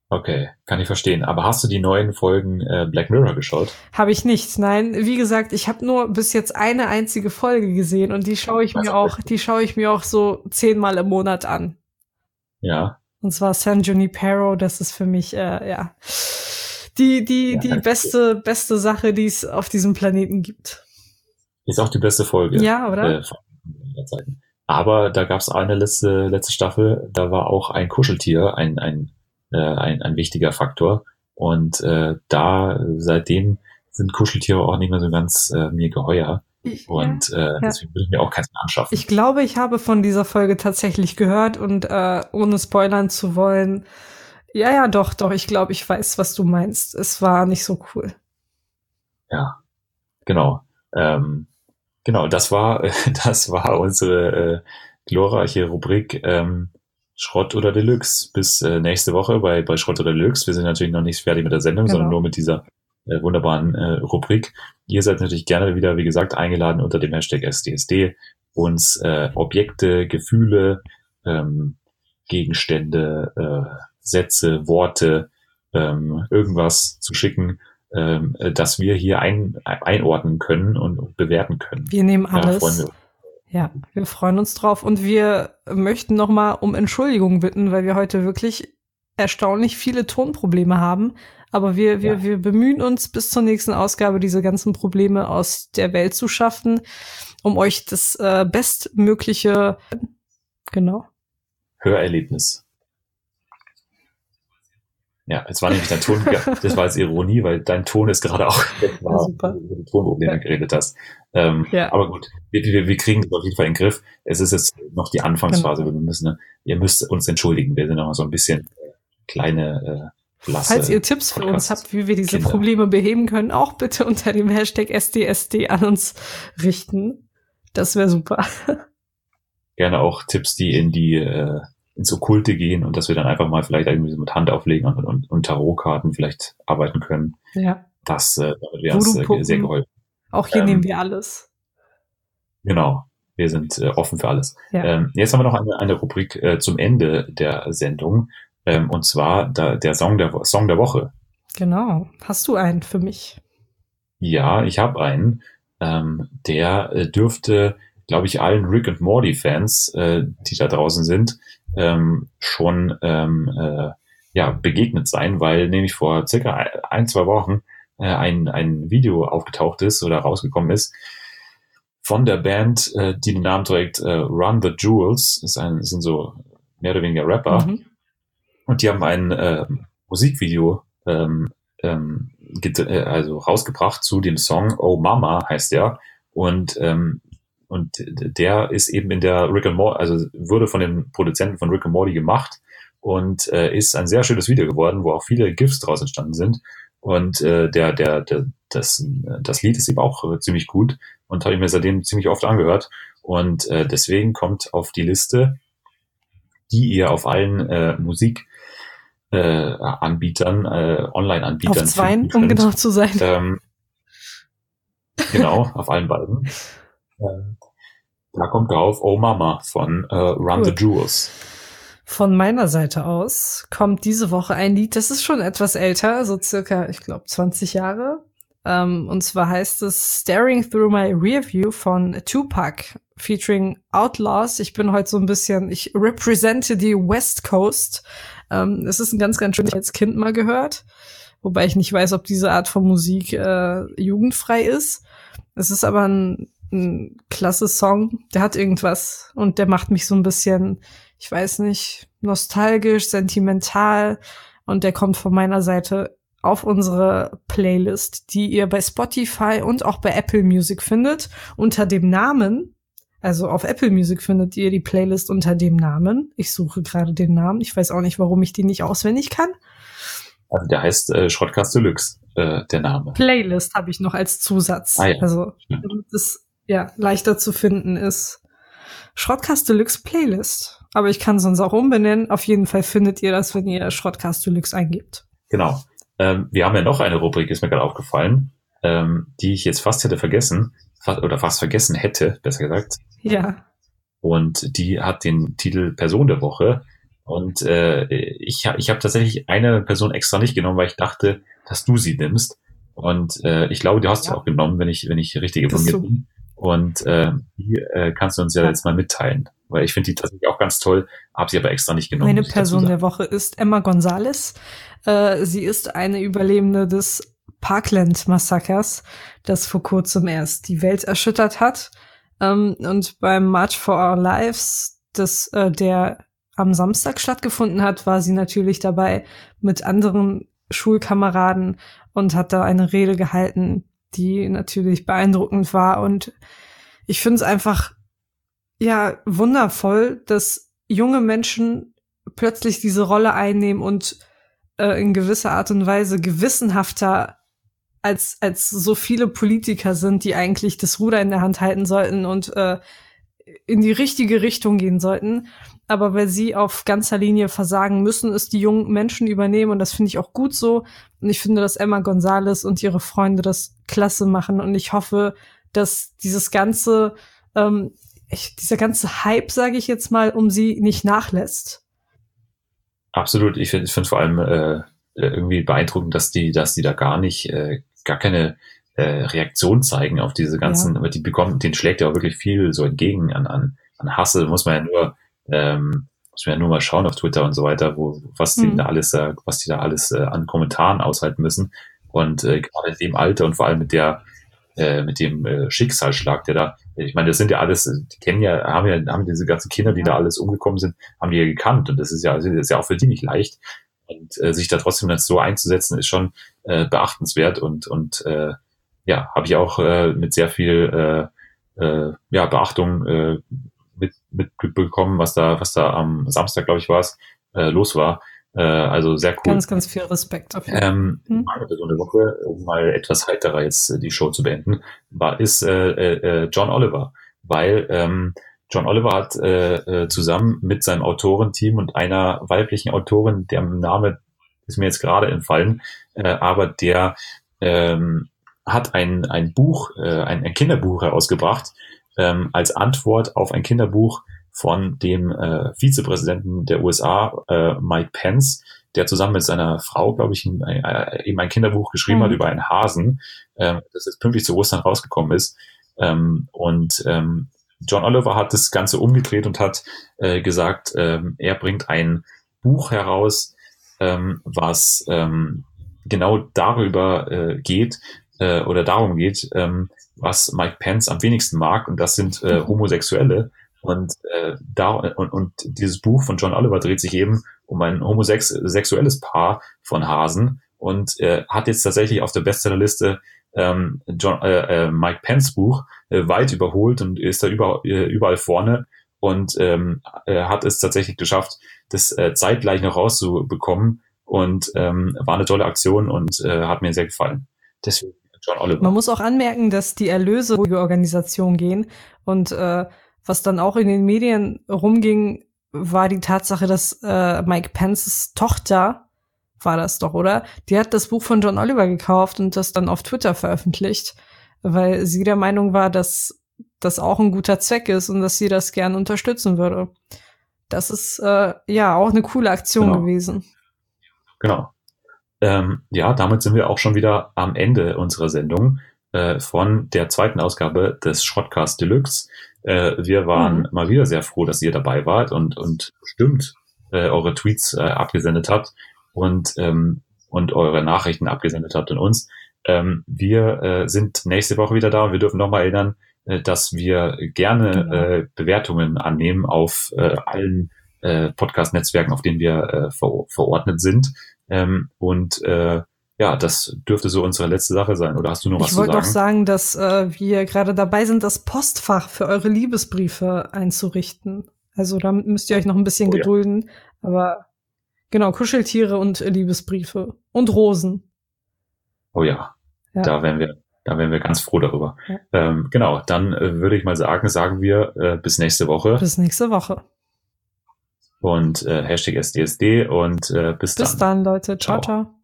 Okay, kann ich verstehen. Aber hast du die neuen Folgen äh, Black Mirror geschaut? Habe ich nicht. Nein, wie gesagt, ich habe nur bis jetzt eine einzige Folge gesehen und die schaue ich mir auch, die schaue ich mir auch so zehnmal im Monat an. Ja. Und zwar San Junipero, das ist für mich äh, ja die die Ja, die beste beste Sache, die es auf diesem Planeten gibt. Ist auch die beste Folge. Ja, oder? Äh, von der Zeiten. Aber da gab es eine letzte letzte Staffel, da war auch ein Kuscheltier, ein ein äh, ein, ein wichtiger Faktor. Und äh, da seitdem sind Kuscheltiere auch nicht mehr so ganz äh, mir geheuer. Ich, Und ja, äh, ja. deswegen würde ich mir auch keins mehr anschaffen. Ich glaube, ich habe von dieser Folge tatsächlich gehört und äh, ohne spoilern zu wollen, ja, ja, doch, doch, ich glaube, ich weiß, was du meinst. Es war nicht so cool. Ja, genau. Ähm, genau, das war das war unsere äh, glorreiche Rubrik ähm, Schrott oder Deluxe. Bis äh, nächste Woche bei bei Schrott oder Deluxe. Wir sind natürlich noch nicht fertig mit der Sendung, Genau. sondern nur mit dieser äh, wunderbaren äh, Rubrik. Ihr seid natürlich gerne wieder, wie gesagt, eingeladen unter dem Hashtag S D S D, uns äh, Objekte, Gefühle, ähm, Gegenstände, äh, Sätze, Worte, ähm, irgendwas zu schicken, ähm, dass wir hier ein, einordnen können und, und bewerten können. Wir nehmen Ja, alles. freuen wir. Ja, wir freuen uns drauf und wir möchten noch mal um Entschuldigung bitten, weil wir heute wirklich erstaunlich viele Tonprobleme haben. Aber wir, wir, Ja. wir bemühen uns bis zur nächsten Ausgabe, diese ganzen Probleme aus der Welt zu schaffen, um euch das äh, bestmögliche, genau. Hörerlebnis. Ja, es war nämlich dein Ton, das war jetzt Ironie, weil dein Ton ist gerade auch, das war, Ja, super. über die Tonprobleme Ja. geredet hast. Ähm, Ja. Aber gut, wir, wir, wir kriegen das auf jeden Fall in den Griff. Es ist jetzt noch die Anfangsphase, Genau. wir müssen, ihr müsst uns entschuldigen, wir sind noch mal so ein bisschen äh, kleine, äh, blasse Falls ihr Tipps für uns Podcast- habt, wie wir diese Kinder. Probleme beheben können, auch bitte unter dem Hashtag S D S D an uns richten. Das wäre super. Gerne auch Tipps, die in die äh, ins Okkulte gehen und dass wir dann einfach mal vielleicht irgendwie so mit Hand auflegen und, und, und Tarotkarten vielleicht arbeiten können. Ja. Das äh, damit wäre uns äh, Voodoo-Puppen. sehr geholfen. Auch hier Ähm, nehmen wir alles. Genau, wir sind äh, offen für alles. Ja. Ähm, jetzt haben wir noch eine, eine Rubrik äh, zum Ende der Sendung, ähm, und zwar da, der Song der Wo- Song der Woche. Genau. Hast du einen für mich? Ja, ich habe einen, ähm, der äh, dürfte, glaube ich, allen Rick and Morty Fans, äh, die da draußen sind, ähm, schon ähm, äh, ja begegnet sein, weil nämlich vor circa ein, zwei Wochen äh, ein ein Video aufgetaucht ist oder rausgekommen ist von der Band, äh, die den Namen trägt, äh, Run the Jewels. Das ist ein, das sind so mehr oder weniger Rapper. Mhm. Und die haben ein äh, Musikvideo ähm, ähm, get- äh, also rausgebracht zu dem Song Oh Mama heißt der. Und ähm, und der ist eben in der Rick and Morty, also wurde von den Produzenten von Rick and Morty gemacht und äh, ist ein sehr schönes Video geworden, wo auch viele GIFs draus entstanden sind. Und äh, der der der das das Lied ist eben auch äh, ziemlich gut und habe ich mir seitdem ziemlich oft angehört. Und äh, deswegen kommt auf die Liste, die ihr auf allen äh, Musik äh, Anbietern, äh, Online-Anbietern Auf zweien, finden um könnt. genau zu sein. Ähm, genau, auf allen beiden. Ähm, da kommt drauf Oh Mama von äh, Run the Cool. Jewels. Von meiner Seite aus kommt diese Woche ein Lied, das ist schon etwas älter, so circa, ich glaube, zwanzig Jahre. Ähm, und zwar heißt es Staring Through My Rearview von Tupac featuring Outlaws. Ich bin heute so ein bisschen, ich represente die West Coast. Ähm, es ist ein ganz, ganz schön, ich als Kind mal gehört. Wobei ich nicht weiß, ob diese Art von Musik äh, jugendfrei ist. Es ist aber ein, ein klasse Song. Der hat irgendwas und der macht mich so ein bisschen, ich weiß nicht, nostalgisch, sentimental. Und der kommt von meiner Seite auf unsere Playlist, die ihr bei Spotify und auch bei Apple Music findet, unter dem Namen, also auf Apple Music findet ihr die Playlist unter dem Namen. Ich suche gerade den Namen. Ich weiß auch nicht, warum ich die nicht auswendig kann. Also der heißt äh, Schrottcast Deluxe, äh, der Name. Playlist habe ich noch als Zusatz. Ah ja. Also, Stimmt. damit es ja leichter zu finden ist. Schrottcast Deluxe Playlist. Aber ich kann es sonst auch umbenennen. Auf jeden Fall findet ihr das, wenn ihr Schrottcast Deluxe eingebt. Genau. Ähm, wir haben ja noch eine Rubrik, ist mir gerade aufgefallen, ähm, die ich jetzt fast hätte vergessen, fast, oder fast vergessen hätte, besser gesagt. Ja. Und die hat den Titel Person der Woche. Und äh, ich, ha- ich habe tatsächlich eine Person extra nicht genommen, weil ich dachte, dass du sie nimmst. Und äh, ich glaube, du hast sie Ja. auch genommen, wenn ich, wenn ich richtig Das informiert so. bin. Und äh, die äh, kannst du uns ja Ja. jetzt mal mitteilen. Weil ich finde die tatsächlich auch ganz toll, habe sie aber extra nicht genommen. Meine muss ich dazu Person sagen. der Woche ist Emma Gonzalez. Äh, sie ist eine Überlebende des Parkland-Massakers, das vor kurzem erst die Welt erschüttert hat. Ähm, und beim March for Our Lives, das, äh, der am Samstag stattgefunden hat, war sie natürlich dabei mit anderen Schulkameraden und hat da eine Rede gehalten, die natürlich beeindruckend war. Und ich finde es einfach, ja, wundervoll, dass junge Menschen plötzlich diese Rolle einnehmen und äh, in gewisser Art und Weise gewissenhafter als als so viele Politiker sind, die eigentlich das Ruder in der Hand halten sollten und äh, in die richtige Richtung gehen sollten. Aber weil sie auf ganzer Linie versagen, müssen es die jungen Menschen übernehmen. Und das finde ich auch gut so. Und ich finde, dass Emma Gonzalez und ihre Freunde das klasse machen. Und ich hoffe, dass dieses ganze, ähm, ich, dieser ganze Hype, sage ich jetzt mal, um sie nicht nachlässt. Absolut. Ich finde ich finde vor allem äh, irgendwie beeindruckend, dass die, dass die da gar nicht, äh, gar keine äh, Reaktion zeigen auf diese ganzen, Ja. aber die bekommen, denen schlägt ja auch wirklich viel so entgegen an, an, an Hasse. Muss man ja nur, ähm, muss man ja nur mal schauen auf Twitter und so weiter, wo, was die Mhm. da alles, äh, was die da alles äh, an Kommentaren aushalten müssen. Und äh, gerade in dem Alter und vor allem mit der, äh, mit dem äh, Schicksalsschlag, der da, ich meine, das sind ja alles, äh, die kennen ja, haben ja, haben diese ganzen Kinder, die Ja. da alles umgekommen sind, haben die ja gekannt. Und das ist ja, das ist ja auch für die nicht leicht. Und äh, sich da trotzdem jetzt so einzusetzen, ist schon äh, beachtenswert und, und äh, ja, habe ich auch äh, mit sehr viel äh, äh, ja, Beachtung äh, mit, mitbekommen, was da, was da am Samstag, glaube ich, war es, äh, los war. Äh, also sehr cool. Ganz, ganz viel Respekt auf jeden Fall. Ähm, Hm? meine Person der Woche, um mal etwas heiterer jetzt äh, die Show zu beenden, war ist äh, äh, John Oliver, weil ähm, John Oliver hat äh, äh, zusammen mit seinem Autorenteam und einer weiblichen Autorin, deren Name ist mir jetzt gerade entfallen, äh, aber der ähm, hat ein ein Buch, äh, ein, ein Kinderbuch herausgebracht ähm, als Antwort auf ein Kinderbuch von dem äh, Vizepräsidenten der U S A, äh, Mike Pence, der zusammen mit seiner Frau, glaube ich, ein, ein, eben ein Kinderbuch geschrieben Mhm. hat über einen Hasen, ähm, das jetzt pünktlich zu Ostern rausgekommen ist. Ähm, und ähm, John Oliver hat das Ganze umgedreht und hat äh, gesagt, ähm, er bringt ein Buch heraus, ähm, was ähm, genau darüber äh, geht äh, oder darum geht, ähm, was Mike Pence am wenigsten mag, und das sind äh, Mhm. Homosexuelle. Und, äh, da, und, und dieses Buch von John Oliver dreht sich eben um ein homosexuelles Paar von Hasen und äh, hat jetzt tatsächlich auf der Bestsellerliste ähm, John, äh, äh, Mike Pence Buch äh, weit überholt und ist da über, äh, überall vorne und ähm, äh, hat es tatsächlich geschafft, das äh, zeitgleich noch rauszubekommen und ähm, war eine tolle Aktion und äh, hat mir sehr gefallen. Deswegen John Oliver. Man muss auch anmerken, dass die Erlöse die Organisation gehen und äh, was dann auch in den Medien rumging, war die Tatsache, dass äh, Mike Pences Tochter, war das doch, oder? Die hat das Buch von John Oliver gekauft und das dann auf Twitter veröffentlicht, weil sie der Meinung war, dass das auch ein guter Zweck ist und dass sie das gern unterstützen würde. Das ist äh, ja auch eine coole Aktion Genau. gewesen. Genau. Ähm, ja, damit sind wir auch schon wieder am Ende unserer Sendung äh, von der zweiten Ausgabe des Schrottcast Deluxe. Äh, wir waren Mhm. mal wieder sehr froh, dass ihr dabei wart und, und bestimmt äh, eure Tweets äh, abgesendet habt und, ähm, und eure Nachrichten abgesendet habt an uns. Ähm, wir äh, sind nächste Woche wieder da und wir dürfen nochmal erinnern, äh, dass wir gerne Genau. äh, Bewertungen annehmen auf äh, allen äh, Podcast-Netzwerken, auf denen wir äh, ver verordnet sind. Ähm, und äh, ja, das dürfte so unsere letzte Sache sein. Oder hast du noch was Ich zu wollte sagen? noch sagen, dass äh, wir gerade dabei sind, das Postfach für eure Liebesbriefe einzurichten. Also damit müsst ihr euch noch ein bisschen Oh ja. gedulden. Aber genau, Kuscheltiere und äh, Liebesbriefe. Und Rosen. Oh ja, Ja. da wären wir, da wären wir ganz froh darüber. Ja. Ähm, genau, dann äh, würde ich mal sagen, sagen wir äh, bis nächste Woche Bis nächste Woche. und äh, Hashtag S D S D und äh, bis, Bis dann. dann, Leute. Ciao, Ciao. ciao.